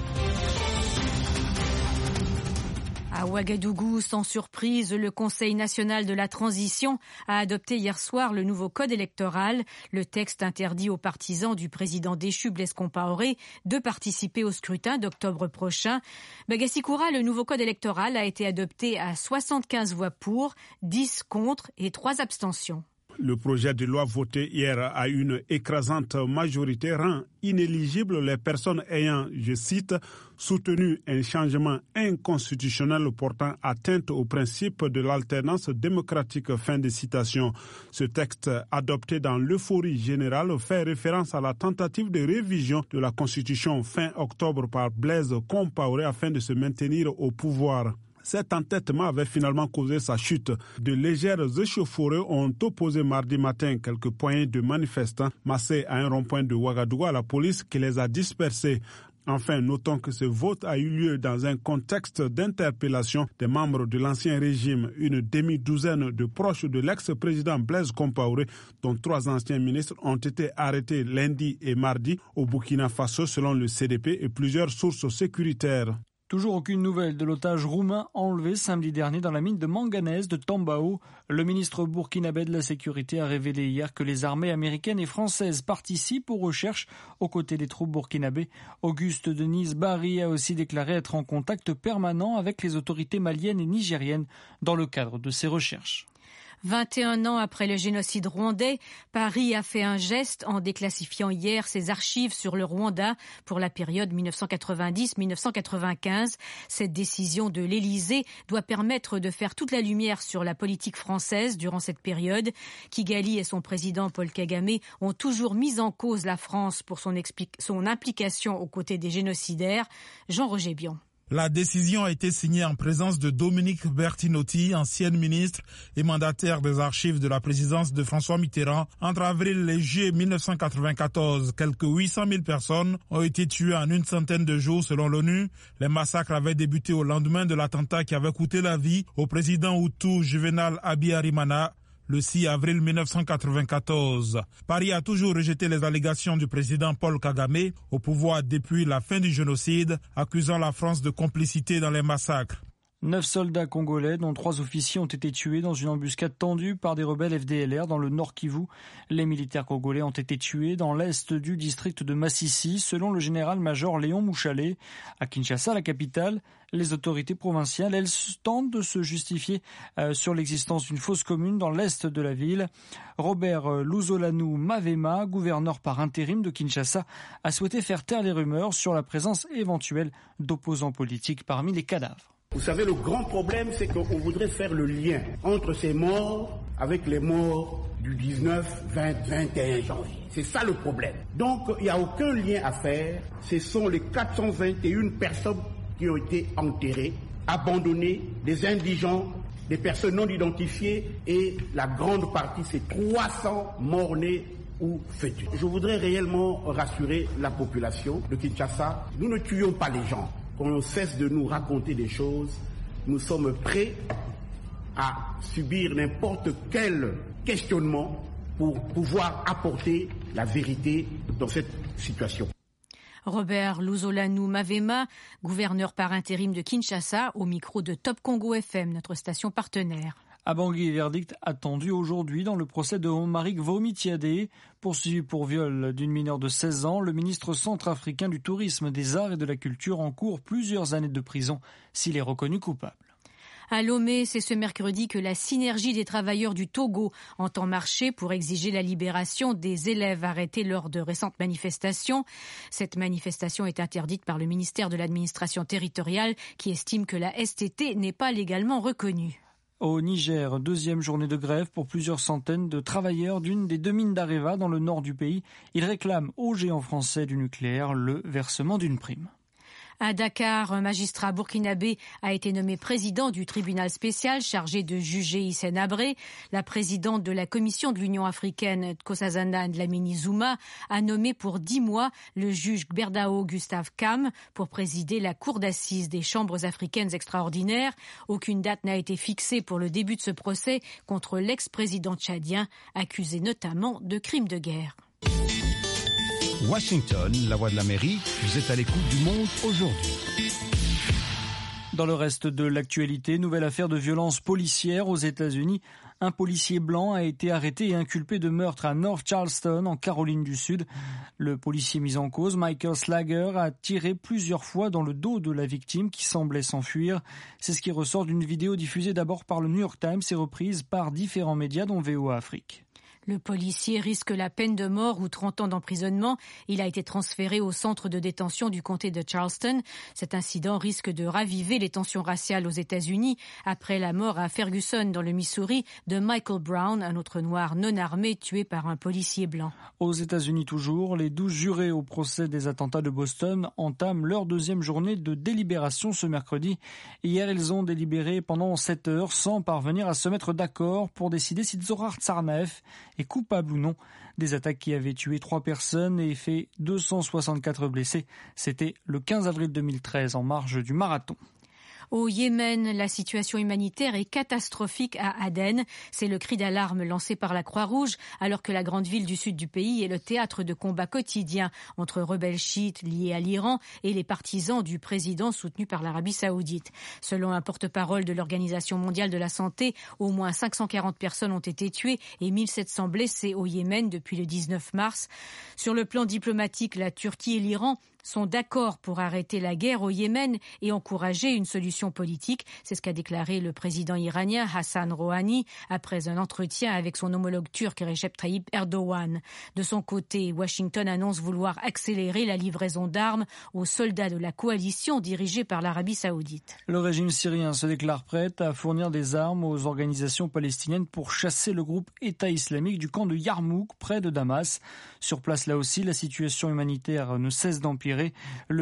À Ouagadougou, sans surprise, le Conseil national de la transition a adopté hier soir le nouveau code électoral. Le texte interdit aux partisans du président déchu Blaise Compaoré de participer au scrutin d'octobre prochain. Bagassi-Koura, le nouveau code électoral a été adopté à 75 voix pour, 10 contre et 3 abstentions. Le projet de loi voté hier à une écrasante majorité rend inéligibles les personnes ayant, je cite, soutenu un changement inconstitutionnel portant atteinte au principe de l'alternance démocratique. Fin de citation. Ce texte, adopté dans l'euphorie générale, fait référence à la tentative de révision de la Constitution fin octobre par Blaise Compaoré afin de se maintenir au pouvoir. Cet entêtement avait finalement causé sa chute. De légères échauffourées ont opposé mardi matin quelques poignées de manifestants massés à un rond-point de Ouagadougou à la police qui les a dispersés. Enfin, notons que ce vote a eu lieu dans un contexte d'interpellation des membres de l'ancien régime. Une demi-douzaine de proches de l'ex-président Blaise Compaoré, dont 3 anciens ministres, ont été arrêtés lundi et mardi au Burkina Faso selon le CDP et plusieurs sources sécuritaires. Toujours aucune nouvelle de l'otage roumain enlevé samedi dernier dans la mine de manganèse de Tambao. Le ministre burkinabé de la Sécurité a révélé hier que les armées américaines et françaises participent aux recherches aux côtés des troupes burkinabées. Auguste Denis Barry a aussi déclaré être en contact permanent avec les autorités maliennes et nigériennes dans le cadre de ces recherches. 21 ans après le génocide rwandais, Paris a fait un geste en déclassifiant hier ses archives sur le Rwanda pour la période 1990-1995. Cette décision de l'Élysée doit permettre de faire toute la lumière sur la politique française durant cette période. Kigali et son président Paul Kagame ont toujours mis en cause la France pour son implication aux côtés des génocidaires. Jean-Roger Bion. La décision a été signée en présence de Dominique Bertinotti, ancienne ministre et mandataire des archives de la présidence de François Mitterrand. Entre avril et juillet 1994, quelques 800 000 personnes ont été tuées en une centaine de jours selon l'ONU. Les massacres avaient débuté au lendemain de l'attentat qui avait coûté la vie au président Hutu Juvenal Habyarimana le 6 avril 1994. Paris a toujours rejeté les allégations du président Paul Kagame, au pouvoir depuis la fin du génocide, accusant la France de complicité dans les massacres. 9 soldats congolais, dont 3 officiers, ont été tués dans une embuscade tendue par des rebelles FDLR dans le Nord Kivu. Les militaires congolais ont été tués dans l'est du district de Massissi, selon le général-major Léon Mouchalet. À Kinshasa, la capitale, les autorités provinciales, elles, tentent de se justifier sur l'existence d'une fosse commune dans l'est de la ville. Robert Luzolanu Mavema, gouverneur par intérim de Kinshasa, a souhaité faire taire les rumeurs sur la présence éventuelle d'opposants politiques parmi les cadavres. Vous savez, le grand problème, c'est qu'on voudrait faire le lien entre ces morts avec les morts du 19, 20, 21 janvier. C'est ça le problème. Donc, il n'y a aucun lien à faire. Ce sont les 421 personnes qui ont été enterrées, abandonnées, des indigents des personnes non identifiées et la grande partie, c'est 300 morts-nés ou fœtus. Je voudrais réellement rassurer la population de Kinshasa. Nous ne tuons pas les gens. Qu'on cesse de nous raconter des choses, nous sommes prêts à subir n'importe quel questionnement pour pouvoir apporter la vérité dans cette situation. Robert Luzolanu Mavema, gouverneur par intérim de Kinshasa, au micro de Top Congo FM, notre station partenaire. À Bangui, verdict attendu aujourd'hui dans le procès de Omaric Vomitiadé, poursuivi pour viol d'une mineure de 16 ans. Le ministre centrafricain du Tourisme, des Arts et de la Culture encourt plusieurs années de prison s'il est reconnu coupable. À Lomé, c'est ce mercredi que la synergie des travailleurs du Togo entend marcher pour exiger la libération des élèves arrêtés lors de récentes manifestations. Cette manifestation est interdite par le ministère de l'Administration territoriale qui estime que la STT n'est pas légalement reconnue. Au Niger, deuxième journée de grève pour plusieurs centaines de travailleurs d'une des deux mines d'Areva dans le nord du pays. Ils réclament au géant français du nucléaire le versement d'une prime. À Dakar, un magistrat burkinabé a été nommé président du tribunal spécial chargé de juger Hissène Habré. La présidente de la commission de l'Union africaine, Nkosazana Dlamini Zuma, a nommé pour 10 mois le juge Gberdao Gustave Kam pour présider la cour d'assises des chambres africaines extraordinaires. Aucune date n'a été fixée pour le début de ce procès contre l'ex-président tchadien, accusé notamment de crimes de guerre. Washington, la voix de l'Amérique, vous êtes à l'écoute du monde aujourd'hui. Dans le reste de l'actualité, nouvelle affaire de violence policière aux États-Unis. Un policier blanc a été arrêté et inculpé de meurtre à North Charleston, en Caroline du Sud. Le policier mis en cause, Michael Slager, a tiré plusieurs fois dans le dos de la victime qui semblait s'enfuir. C'est ce qui ressort d'une vidéo diffusée d'abord par le New York Times et reprise par différents médias dont VOA Afrique. Le policier risque la peine de mort ou 30 ans d'emprisonnement. Il a été transféré au centre de détention du comté de Charleston. Cet incident risque de raviver les tensions raciales aux États-Unis après la mort à Ferguson, dans le Missouri, de Michael Brown, un autre noir non armé tué par un policier blanc. Aux États-Unis toujours, les 12 jurés au procès des attentats de Boston entament leur deuxième journée de délibération ce mercredi. Hier, ils ont délibéré pendant 7 heures sans parvenir à se mettre d'accord pour décider si Zohar Tsarnaev est coupable ou non des attaques qui avaient tué 3 personnes et fait 264 blessés. C'était le 15 avril 2013 en marge du marathon. Au Yémen, la situation humanitaire est catastrophique à Aden. C'est le cri d'alarme lancé par la Croix-Rouge, alors que la grande ville du sud du pays est le théâtre de combats quotidiens entre rebelles chiites liés à l'Iran et les partisans du président soutenu par l'Arabie saoudite. Selon un porte-parole de l'Organisation mondiale de la santé, au moins 540 personnes ont été tuées et 1700 blessées au Yémen depuis le 19 mars. Sur le plan diplomatique, la Turquie et l'Iran sont d'accord pour arrêter la guerre au Yémen et encourager une solution politique. C'est ce qu'a déclaré le président iranien Hassan Rouhani après un entretien avec son homologue turc Recep Tayyip Erdogan. De son côté, Washington annonce vouloir accélérer la livraison d'armes aux soldats de la coalition dirigée par l'Arabie saoudite. Le régime syrien se déclare prêt à fournir des armes aux organisations palestiniennes pour chasser le groupe État islamique du camp de Yarmouk, près de Damas. Sur place, là aussi, la situation humanitaire ne cesse d'empirer. Le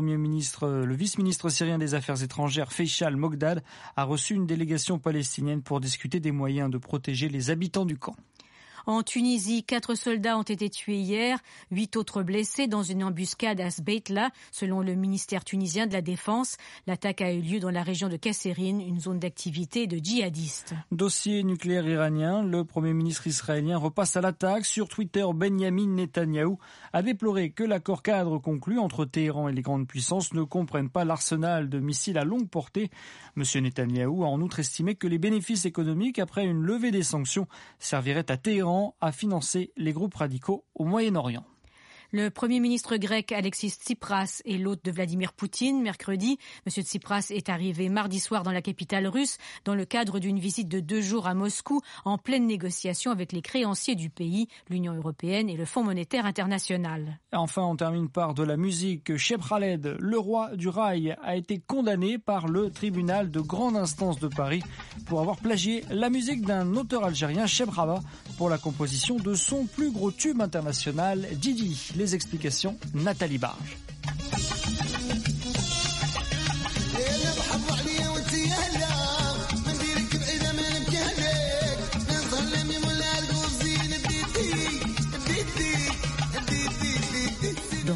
vice-ministre syrien des Affaires étrangères, Faisal Mogdad, a reçu une délégation palestinienne pour discuter des moyens de protéger les habitants du camp. En Tunisie, 4 soldats ont été tués hier, 8 autres blessés dans une embuscade à Sbeitla, selon le ministère tunisien de la Défense. L'attaque a eu lieu dans la région de Kasserine, une zone d'activité de djihadistes. Dossier nucléaire iranien, le Premier ministre israélien repasse à l'attaque. Sur Twitter, Benyamin Netanyahou a déploré que l'accord cadre conclu entre Téhéran et les grandes puissances ne comprenne pas l'arsenal de missiles à longue portée. Monsieur Netanyahou a en outre estimé que les bénéfices économiques après une levée des sanctions serviraient à Téhéran à financer les groupes radicaux au Moyen-Orient. Le Premier ministre grec Alexis Tsipras est l'hôte de Vladimir Poutine. Mercredi, M. Tsipras est arrivé mardi soir dans la capitale russe dans le cadre d'une visite de 2 jours à Moscou en pleine négociation avec les créanciers du pays, l'Union européenne et le Fonds monétaire international. Enfin, on termine par de la musique. Cheb Khaled, le roi du rail, a été condamné par le tribunal de grande instance de Paris pour avoir plagié la musique d'un auteur algérien, Cheb Raba, pour la composition de son plus gros tube international, Didi. Les explications, Nathalie Barge.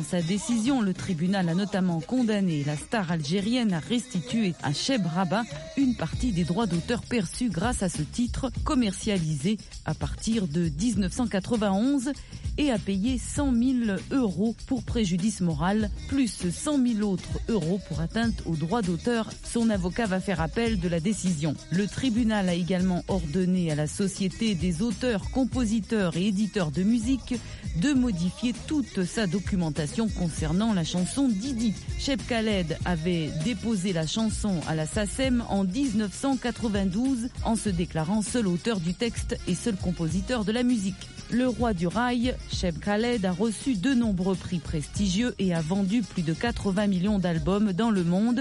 sa décision, le tribunal a notamment condamné la star algérienne à restituer à Cheb Rabat une partie des droits d'auteur perçus grâce à ce titre commercialisé à partir de 1991 et à payer 100 000 € pour préjudice moral, plus 100 000 autres euros pour atteinte aux droits d'auteur. Son avocat va faire appel de la décision. Le tribunal a également ordonné à la Société des auteurs, compositeurs et éditeurs de musique de modifier toute sa documentation concernant la chanson Didi. Cheb Khaled avait déposé la chanson à la SACEM en 1992 en se déclarant seul auteur du texte et seul compositeur de la musique. Le roi du rail, Cheb Khaled, a reçu de nombreux prix prestigieux et a vendu plus de 80 millions d'albums dans le monde.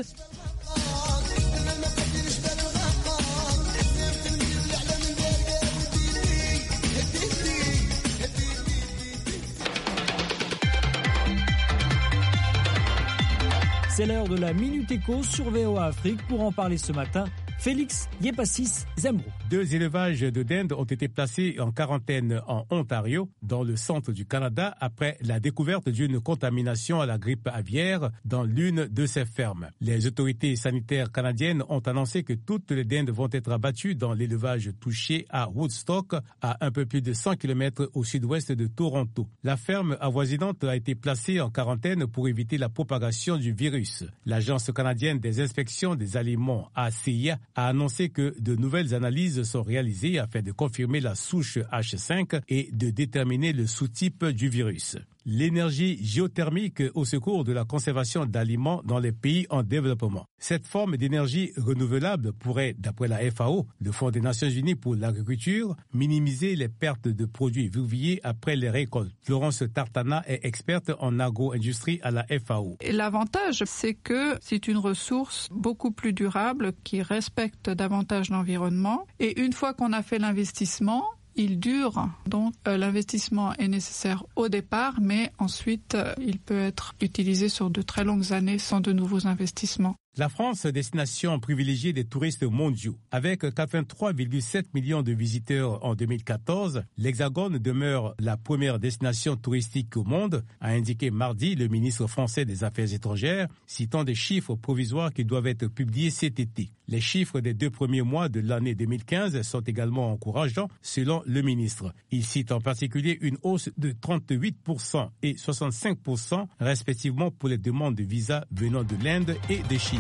C'est l'heure de la Minute Éco sur VOA Afrique. Pour en parler ce matin, Félix Yepassis Zembro. 2 élevages de dinde ont été placés en quarantaine en Ontario, dans le centre du Canada, après la découverte d'une contamination à la grippe aviaire dans l'une de ces fermes. Les autorités sanitaires canadiennes ont annoncé que toutes les dindes vont être abattues dans l'élevage touché à Woodstock, à un peu plus de 100 km au sud-ouest de Toronto. La ferme avoisinante a été placée en quarantaine pour éviter la propagation du virus. L'Agence canadienne des inspections des aliments, ACIA, a annoncé que de nouvelles analyses sont réalisées afin de confirmer la souche H5 et de déterminer le sous-type du virus. L'énergie géothermique au secours de la conservation d'aliments dans les pays en développement. Cette forme d'énergie renouvelable pourrait, d'après la FAO, le Fonds des Nations Unies pour l'agriculture, minimiser les pertes de produits vivriers après les récoltes. Florence Tartana est experte en agro-industrie à la FAO. Et l'avantage, c'est que c'est une ressource beaucoup plus durable qui respecte davantage l'environnement. Et une fois qu'on a fait l'investissement, il dure, donc l'investissement est nécessaire au départ, mais ensuite il peut être utilisé sur de très longues années sans de nouveaux investissements. La France, destination privilégiée des touristes mondiaux. Avec 83,7 millions de visiteurs en 2014, l'Hexagone demeure la première destination touristique au monde, a indiqué mardi le ministre français des Affaires étrangères, citant des chiffres provisoires qui doivent être publiés cet été. Les chiffres des 2 premiers mois de l'année 2015 sont également encourageants, selon le ministre. Il cite en particulier une hausse de 38% et 65% respectivement pour les demandes de visa venant de l'Inde et de Chine.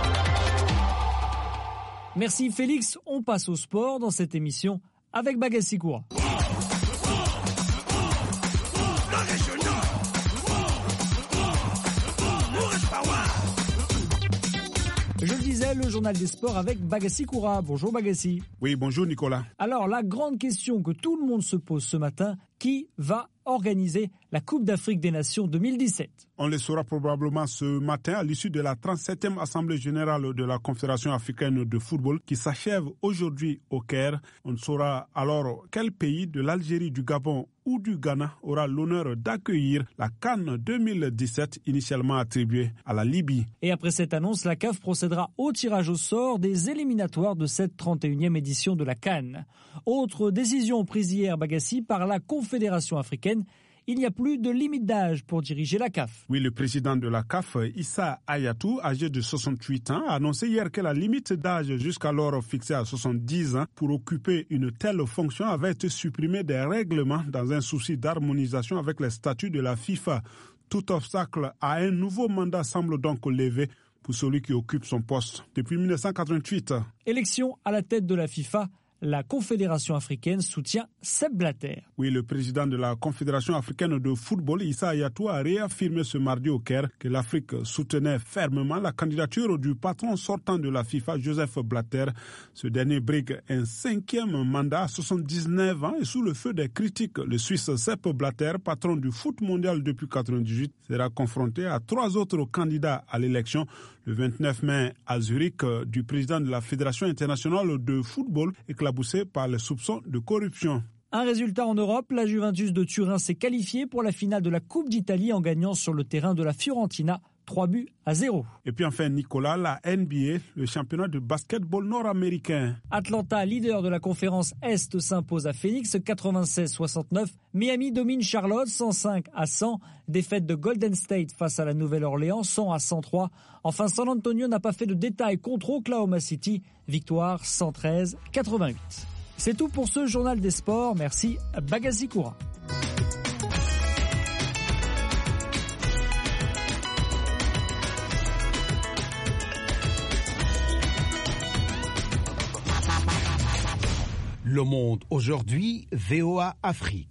Merci Félix, on passe au sport dans cette émission avec Bagassi Koura. Je le disais, le journal des sports avec Bagassi Koura. Bonjour Bagassi. Oui, bonjour Nicolas. Alors la grande question que tout le monde se pose ce matin, qui va organiser la Coupe d'Afrique des Nations 2017? On le saura probablement ce matin à l'issue de la 37e Assemblée générale de la Confédération africaine de football qui s'achève aujourd'hui au Caire. On saura alors quel pays de l'Algérie, du Gabon ou du Ghana aura l'honneur d'accueillir la CAN 2017 initialement attribuée à la Libye. Et après cette annonce, la CAF procédera au tirage au sort des éliminatoires de cette 31e édition de la CAN. Autre décision prise hier, Bagassi, par la Confédération africaine. Il n'y a plus de limite d'âge pour diriger la CAF. Oui, le président de la CAF, Issa Hayatou, âgé de 68 ans, a annoncé hier que la limite d'âge jusqu'alors fixée à 70 ans pour occuper une telle fonction avait été supprimée des règlements dans un souci d'harmonisation avec les statuts de la FIFA. Tout obstacle à un nouveau mandat semble donc levé pour celui qui occupe son poste depuis 1988. Élection à la tête de la FIFA. La Confédération africaine soutient Sepp Blatter. Oui, le président de la Confédération africaine de football, Issa Hayatou, a réaffirmé ce mardi au Caire que l'Afrique soutenait fermement la candidature du patron sortant de la FIFA, Joseph Blatter. Ce dernier brigue un 5e mandat à 79 ans et sous le feu des critiques. Le Suisse Sepp Blatter, patron du foot mondial depuis 1998, sera confronté à 3 autres candidats à l'élection. Le 29 mai à Zurich, du président de la Fédération internationale de football, éclaboussé par les soupçons de corruption. Un résultat en Europe, la Juventus de Turin s'est qualifiée pour la finale de la Coupe d'Italie en gagnant sur le terrain de la Fiorentina 3-0. Et puis enfin, Nicolas, la NBA, le championnat de basketball nord-américain. Atlanta, leader de la conférence Est, s'impose à Phoenix 96-69. Miami domine Charlotte 105-100. Défaite de Golden State face à la Nouvelle-Orléans 100-103. Enfin, San Antonio n'a pas fait de détails contre Oklahoma City. Victoire 113-88. C'est tout pour ce journal des sports. Merci, Bagassi Koura. Le Monde aujourd'hui, VOA Afrique.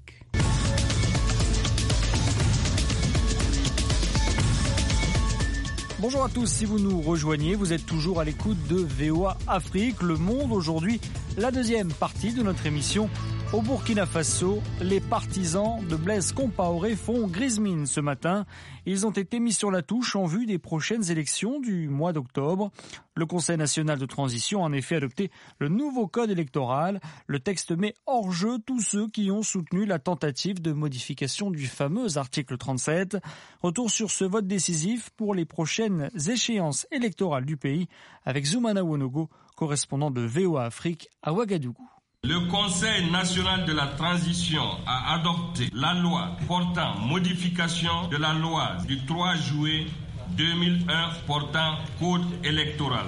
Bonjour à tous, si vous nous rejoignez, vous êtes toujours à l'écoute de VOA Afrique. Le Monde aujourd'hui, la deuxième partie de notre émission. Au Burkina Faso, les partisans de Blaise Compaoré font grise mine ce matin. Ils ont été mis sur la touche en vue des prochaines élections du mois d'octobre. Le Conseil national de transition a en effet adopté le nouveau code électoral. Le texte met hors jeu tous ceux qui ont soutenu la tentative de modification du fameux article 37. Retour sur ce vote décisif pour les prochaines échéances électorales du pays avec Zoumana Wonogo, correspondant de VOA Afrique à Ouagadougou. Le Conseil national de la transition a adopté la loi portant modification de la loi du 3 juillet 2001 portant code électoral.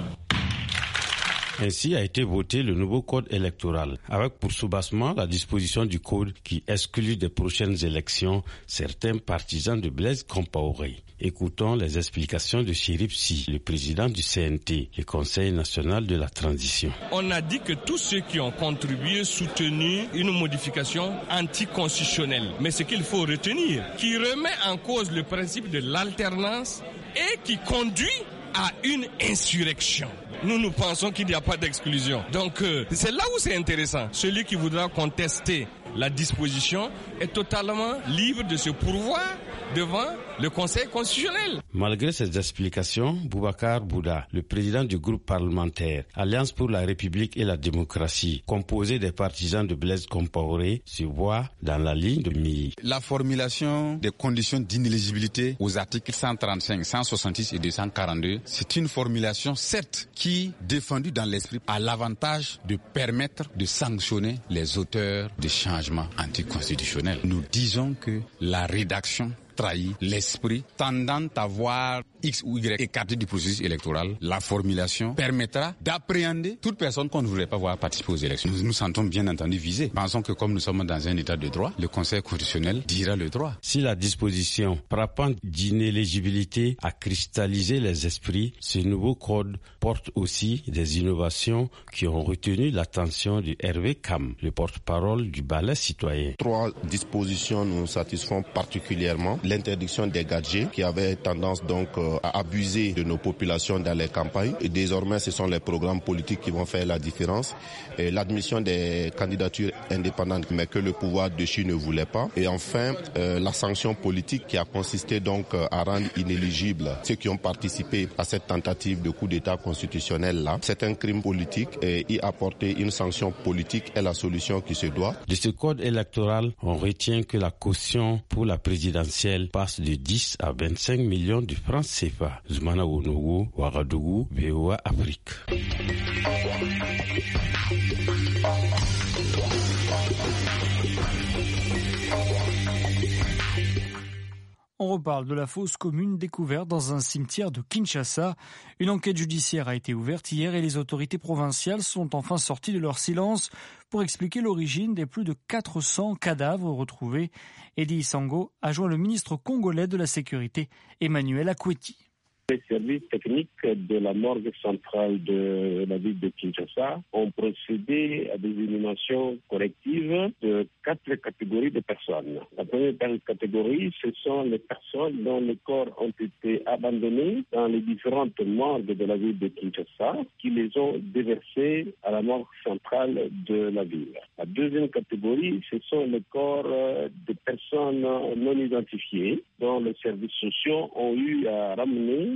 Ainsi a été voté le nouveau code électoral, avec pour soubassement la disposition du code qui exclut des prochaines élections certains partisans de Blaise Compaoré. Écoutons les explications de Chérif Sy, le président du CNT, le Conseil national de la transition. On a dit que tous ceux qui ont contribué, soutenu une modification anticonstitutionnelle, mais ce qu'il faut retenir, qui remet en cause le principe de l'alternance et qui conduit à une insurrection. Nous pensons qu'il n'y a pas d'exclusion. Donc c'est là où c'est intéressant. Celui qui voudra contester la disposition est totalement libre de se pourvoir devant le Conseil constitutionnel. Malgré ces explications, Boubacar Bouda, le président du groupe parlementaire Alliance pour la République et la démocratie, composé des partisans de Blaise Compaoré, se voit dans la ligne de mire. La formulation des conditions d'inéligibilité aux articles 135, 166 et 242, c'est une formulation certes qui, défendue dans l'esprit, a l'avantage de permettre de sanctionner les auteurs de changements anticonstitutionnels. Nous disons que la rédaction trahit l'esprit tendant à voir X ou Y écarté du processus électoral. La formulation permettra d'appréhender toute personne qu'on ne voudrait pas voir participer aux élections. Nous nous sentons bien entendu visés. Pensons que comme nous sommes dans un état de droit, le Conseil constitutionnel dira le droit. Si la disposition frappante d'inéligibilité a cristallisé les esprits, ce nouveau code porte aussi des innovations qui ont retenu l'attention de Hervé Kam, le porte-parole du Balai citoyen. 3 dispositions nous satisfont particulièrement. L'interdiction des gadgets qui avaient tendance donc à abuser de nos populations dans les campagnes. Et désormais, ce sont les programmes politiques qui vont faire la différence. Et l'admission des candidatures indépendantes, mais que le pouvoir dessus ne voulait pas. Et enfin, la sanction politique qui a consisté donc à rendre inéligibles ceux qui ont participé à cette tentative de coup d'État constitutionnel-là. C'est un crime politique et y apporter une sanction politique est la solution qui se doit. De ce code électoral, on retient que la caution pour la présidentielle passe de 10 à 25 millions de francs CFA. Zoumana Wonogo, Ouagadougou, VOA Afrique. On reparle de la fosse commune découverte dans un cimetière de Kinshasa. Une enquête judiciaire a été ouverte hier et les autorités provinciales sont enfin sorties de leur silence pour expliquer l'origine des plus de 400 cadavres retrouvés. Eddie Sango a joint le ministre congolais de la Sécurité, Emmanuel Akweti. Les services techniques de la morgue centrale de la ville de Kinshasa ont procédé à des éliminations correctives de 4 catégories de personnes. La première catégorie, ce sont les personnes dont les corps ont été abandonnés dans les différentes morgues de la ville de Kinshasa, qui les ont déversés à la morgue centrale de la ville. La deuxième catégorie, ce sont les corps de personnes non identifiées, dont les services sociaux ont eu à ramener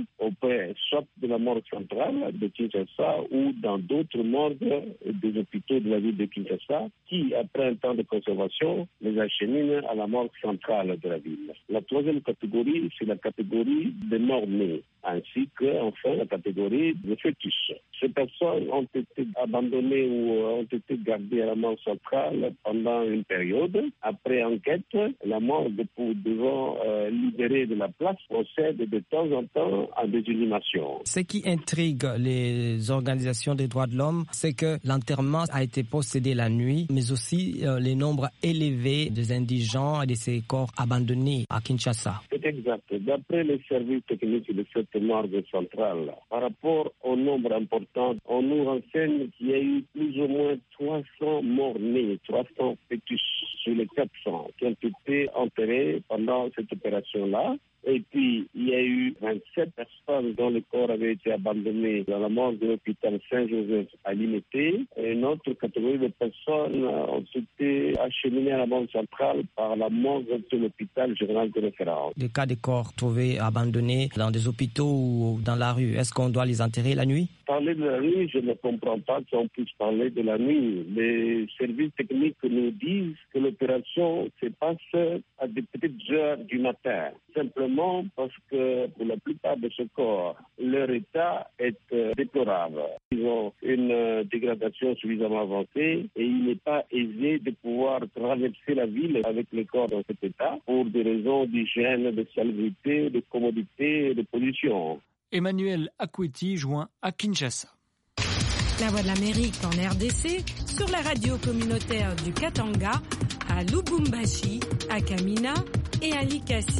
auprès soit de la morgue centrale de Kinshasa ou dans d'autres morgues des hôpitaux de la ville de Kinshasa qui, après un temps de conservation, les acheminent à la morgue centrale de la ville. La troisième catégorie, c'est la catégorie des morts-nés, ainsi que, enfin, la catégorie des fœtus. Ces personnes ont été abandonnées ou ont été gardées à la morgue centrale pendant une période. Après enquête, la morgue, devant libérer de la place, procède de temps en temps à des inhumations. Ce qui intrigue les organisations des droits de l'homme, c'est que l'enterrement a été procédé la nuit, mais aussi les nombres élevés des indigents et de ces corps abandonnés à Kinshasa. C'est exact. D'après les services techniques de cette morgue centrale, par rapport au nombre important, on nous renseigne qu'il y a eu plus ou moins 300 morts-nés, 300 fœtus sur les 400 qui ont été enterrés pendant cette opération-là. Et puis, il y a eu 27 personnes dont le corps avait été abandonné dans la morgue de l'hôpital Saint-Joseph à Limité. Et une autre catégorie de personnes ont été acheminées à la morgue centrale par la morgue de l'hôpital général de référence. Des cas de corps trouvés abandonnés dans des hôpitaux ou dans la rue, est-ce qu'on doit les enterrer la nuit? Parler de la nuit, je ne comprends pas qu'on puisse parler de la nuit. Les services techniques nous disent que l'opération se passe à des petites heures du matin. Simplement parce que pour la plupart de ce corps, leur état est déplorable. Ils ont une dégradation suffisamment avancée et il n'est pas aisé de pouvoir traverser la ville avec les corps dans cet état pour des raisons d'hygiène, de salubrité, de commodité et de pollution. Emmanuel Akweti joint à Kinshasa. La Voix de l'Amérique en RDC, sur la radio communautaire du Katanga, à Lubumbashi, à Kamina et à Likasi.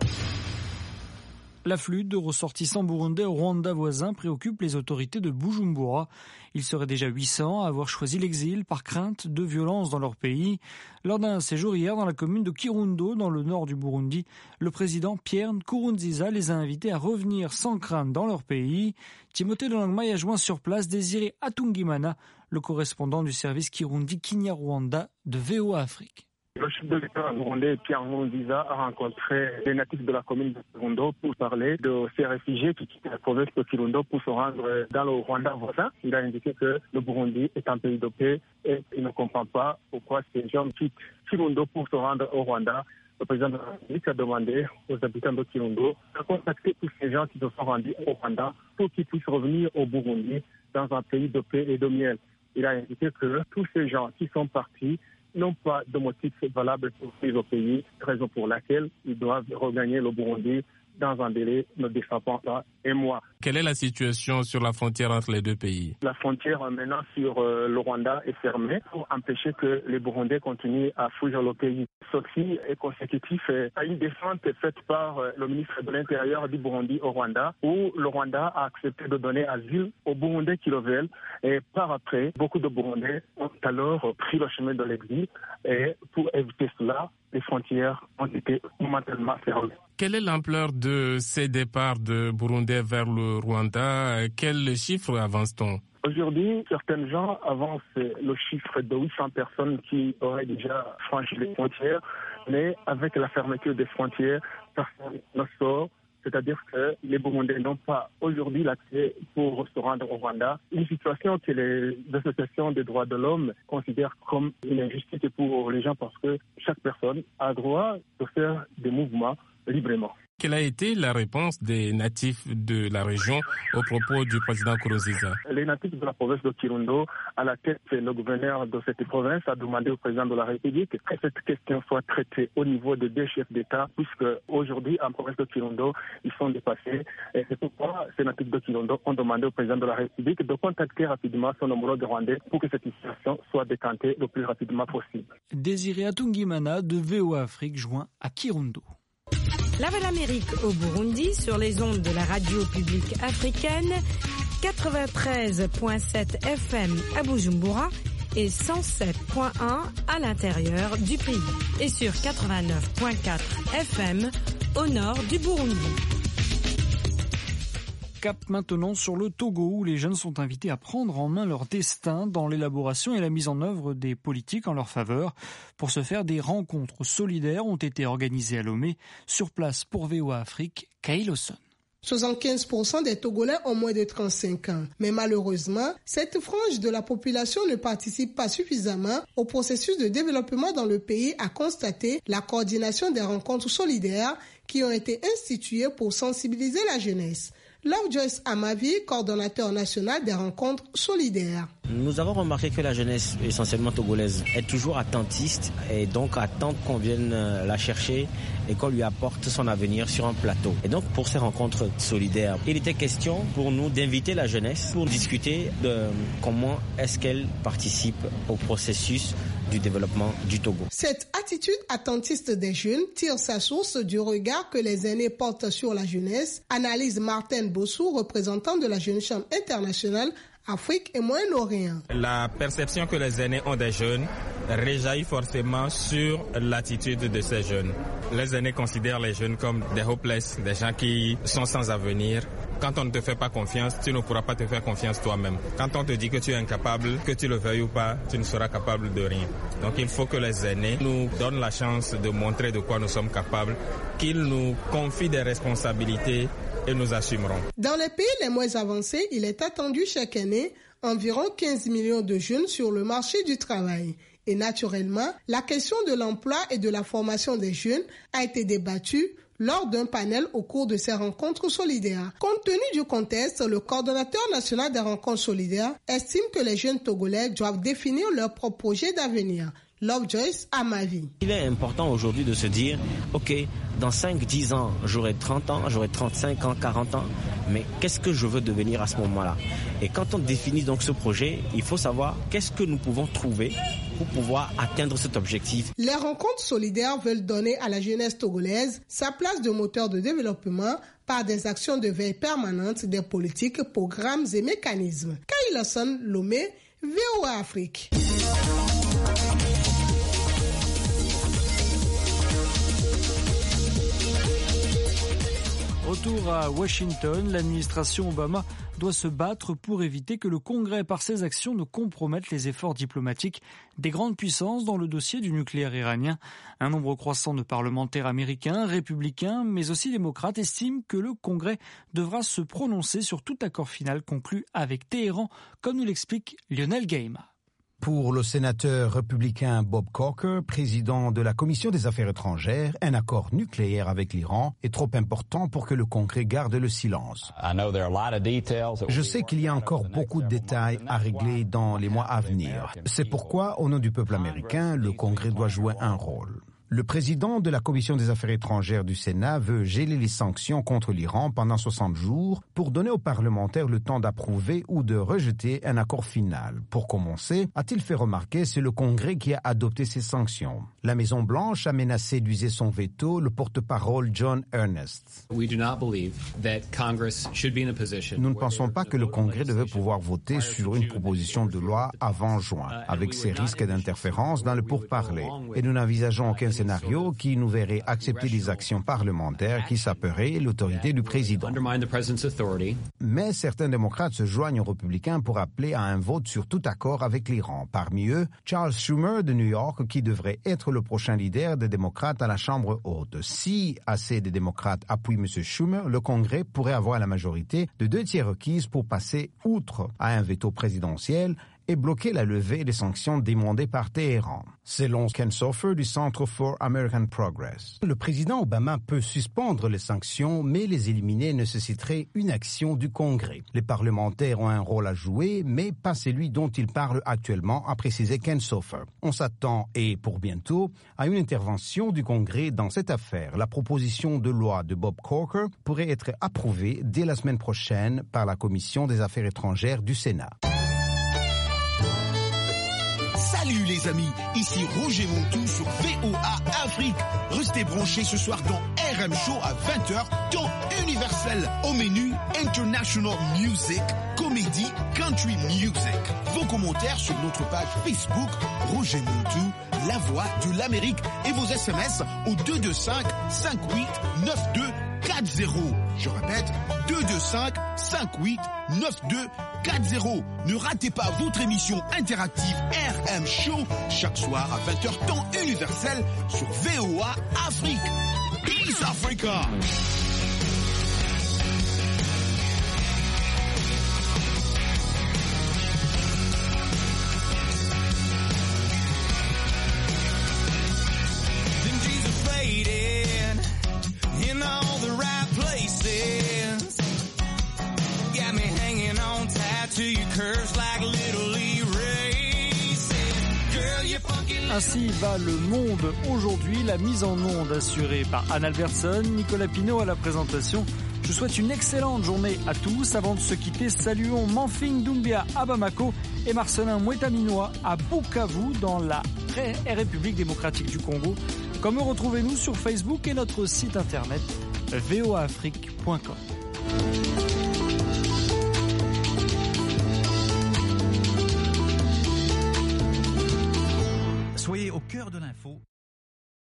L'afflux de ressortissants burundais au Rwanda voisin préoccupe les autorités de Bujumbura. Ils seraient déjà 800 à avoir choisi l'exil par crainte de violences dans leur pays. Lors d'un séjour hier dans la commune de Kirundo, dans le nord du Burundi, le président Pierre Nkurunziza les a invités à revenir sans crainte dans leur pays. Timothée Lolangmai a joint sur place Désiré Atungimana, le correspondant du service Kirundi Kinyarwanda de VOA Afrique. Le chef de l'État rwandais, Pierre Nkurunziza, a rencontré les natifs de la commune de Kirundo pour parler de ces réfugiés qui quittent la province de Kirundo pour se rendre dans le Rwanda voisin. Il a indiqué que le Burundi est un pays de paix et il ne comprend pas pourquoi ces gens quittent Kirundo pour se rendre au Rwanda. Le président de la République a demandé aux habitants de Kirundo de contacter tous ces gens qui se sont rendus au Rwanda pour qu'ils puissent revenir au Burundi dans un pays de paix et de miel. Il a indiqué que tous ces gens qui sont partis n'ont pas de motif valable pour fuir au pays, raison pour laquelle ils doivent regagner le Burundi dans un délai ne dépassant pas un mois. Quelle est la situation sur la frontière entre les deux pays? La frontière maintenant sur le Rwanda est fermée pour empêcher que les Burundais continuent à fuir le pays. Ceci est consécutif à une descente faite par le ministre de l'Intérieur du Burundi au Rwanda, où le Rwanda a accepté de donner asile aux Burundais qui le veulent. Et par après, beaucoup de Burundais ont alors pris le chemin de l'exil. Et pour éviter cela, les frontières ont été momentanément fermées. Quelle est l'ampleur de ces départs de Burundais vers le Rwanda? Quels chiffres avance-t-on? Aujourd'hui, certains gens avancent le chiffre de 800 personnes qui auraient déjà franchi les frontières, mais avec la fermeture des frontières, personne ne sort. C'est-à-dire que les Burundais n'ont pas aujourd'hui l'accès pour se rendre au Rwanda. Une situation que les associations des droits de l'homme considèrent comme une injustice pour les gens parce que chaque personne a droit de faire des mouvements librement. Quelle a été la réponse des natifs de la région au propos du président Nkurunziza? Les natifs de la province de Kirundo, à la tête le gouverneur de cette province, a demandé au président de la République que cette question soit traitée au niveau des deux chefs d'État, puisque aujourd'hui, en province de Kirundo, ils sont dépassés. Et c'est pourquoi ces natifs de Kirundo ont demandé au président de la République de contacter rapidement son homologue rwandais pour que cette situation soit décantée le plus rapidement possible. Désiré Atungimana de VOA Afrique joint à Kirundo. La Voix de l'Amérique au Burundi sur les ondes de la radio publique africaine, 93.7 FM à Bujumbura et 107.1 à l'intérieur du pays et sur 89.4 FM au nord du Burundi. Cap maintenant sur le Togo où les jeunes sont invités à prendre en main leur destin dans l'élaboration et la mise en œuvre des politiques en leur faveur. Pour ce faire, des rencontres solidaires ont été organisées à Lomé. Sur place pour VOA Afrique, Kyle Lawson. 75% des Togolais ont moins de 35 ans. Mais malheureusement, cette frange de la population ne participe pas suffisamment au processus de développement dans le pays, a constaté la coordination des rencontres solidaires qui ont été instituées pour sensibiliser la jeunesse. Lovejoyce Amavi, coordonnateur national des rencontres solidaires. Nous avons remarqué que la jeunesse, essentiellement togolaise, est toujours attentiste et donc attend qu'on vienne la chercher et qu'on lui apporte son avenir sur un plateau. Et donc pour ces rencontres solidaires, il était question pour nous d'inviter la jeunesse pour discuter de comment est-ce qu'elle participe au processus du développement du Togo. Cette attitude attentiste des jeunes tire sa source du regard que les aînés portent sur la jeunesse, analyse Martin Bossou, représentant de la Jeune Chambre internationale Afrique et Moyen-Orient. La perception que les aînés ont des jeunes réjaillit forcément sur l'attitude de ces jeunes. Les aînés considèrent les jeunes comme des hopeless, des gens qui sont sans avenir. Quand on ne te fait pas confiance, tu ne pourras pas te faire confiance toi-même. Quand on te dit que tu es incapable, que tu le veuilles ou pas, tu ne seras capable de rien. Donc il faut que les aînés nous donnent la chance de montrer de quoi nous sommes capables, qu'ils nous confient des responsabilités et nous assumerons. Dans les pays les moins avancés, il est attendu chaque année environ 15 millions de jeunes sur le marché du travail. Et naturellement, la question de l'emploi et de la formation des jeunes a été débattue lors d'un panel au cours de ces rencontres solidaires. Compte tenu du contexte, le coordonnateur national des rencontres solidaires estime que les jeunes Togolais doivent définir leur propre projet d'avenir. Lovejoyce Amavi. Il est important aujourd'hui de se dire, ok, dans 5-10 ans, j'aurai 30 ans, j'aurai 35 ans, 40 ans, mais qu'est-ce que je veux devenir à ce moment-là? Et quand on définit donc ce projet, il faut savoir qu'est-ce que nous pouvons trouver pour pouvoir atteindre cet objectif. Les rencontres solidaires veulent donner à la jeunesse togolaise sa place de moteur de développement par des actions de veille permanente des politiques, programmes et mécanismes. Kailason Lomé, VOA Afrique. Retour à Washington, l'administration Obama doit se battre pour éviter que le Congrès, par ses actions, ne compromette les efforts diplomatiques des grandes puissances dans le dossier du nucléaire iranien. Un nombre croissant de parlementaires américains, républicains, mais aussi démocrates estiment que le Congrès devra se prononcer sur tout accord final conclu avec Téhéran, comme nous l'explique Lionel Gaima. Pour le sénateur républicain Bob Corker, président de la Commission des Affaires étrangères, un accord nucléaire avec l'Iran est trop important pour que le Congrès garde le silence. Je sais qu'il y a encore beaucoup de détails à régler dans les mois à venir. C'est pourquoi, au nom du peuple américain, le Congrès doit jouer un rôle. Le président de la Commission des Affaires étrangères du Sénat veut geler les sanctions contre l'Iran pendant 60 jours pour donner aux parlementaires le temps d'approuver ou de rejeter un accord final. Pour commencer, a-t-il fait remarquer, c'est le Congrès qui a adopté ces sanctions. La Maison-Blanche a menacé d'user son veto, le porte-parole John Ernest. Nous ne pensons pas que le Congrès devait pouvoir voter sur une proposition de loi avant juin, avec ses risques d'interférence dans le pourparlers. Et nous n'envisageons aucun scénario qui nous verrait accepter des actions parlementaires qui saperaient l'autorité du président. Mais certains démocrates se joignent aux républicains pour appeler à un vote sur tout accord avec l'Iran. Parmi eux, Charles Schumer de New York, qui devrait être le prochain leader des démocrates à la Chambre haute. Si assez de démocrates appuient M. Schumer, le Congrès pourrait avoir la majorité de 2/3 requises pour passer outre à un veto présidentiel et bloquer la levée des sanctions demandées par Téhéran. Selon Ken Sofer du Centre for American Progress, le président Obama peut suspendre les sanctions, mais les éliminer nécessiterait une action du Congrès. Les parlementaires ont un rôle à jouer, mais pas celui dont il parle actuellement, a précisé Ken Sofer. On s'attend, et pour bientôt, à une intervention du Congrès dans cette affaire. La proposition de loi de Bob Corker pourrait être approuvée dès la semaine prochaine par la Commission des Affaires étrangères du Sénat. Salut les amis, ici Roger Montou sur VOA Afrique. Restez branchés ce soir dans RM Show à 20h, temps universel. Au menu, International Music, comédie, country music. Vos commentaires sur notre page Facebook, Roger Montou, la voix de l'Amérique. Et vos SMS au 225-58-92-40. Je répète, 225-58-92-40. Ne ratez pas votre émission interactive RM Show chaque soir à 20h temps universel sur VOA Afrique. Peace Africa. Ainsi va le monde aujourd'hui. La mise en onde assurée par Anne Albertson, Nicolas Pinault à la présentation. Je vous souhaite une excellente journée à tous. Avant de se quitter, saluons Manfing Doumbia à Bamako et Marcelin Mouetaminois à Bukavu dans la République démocratique du Congo. Comme retrouvez-nous sur Facebook et notre site internet voaafrique.com. Soyez au cœur de l'info.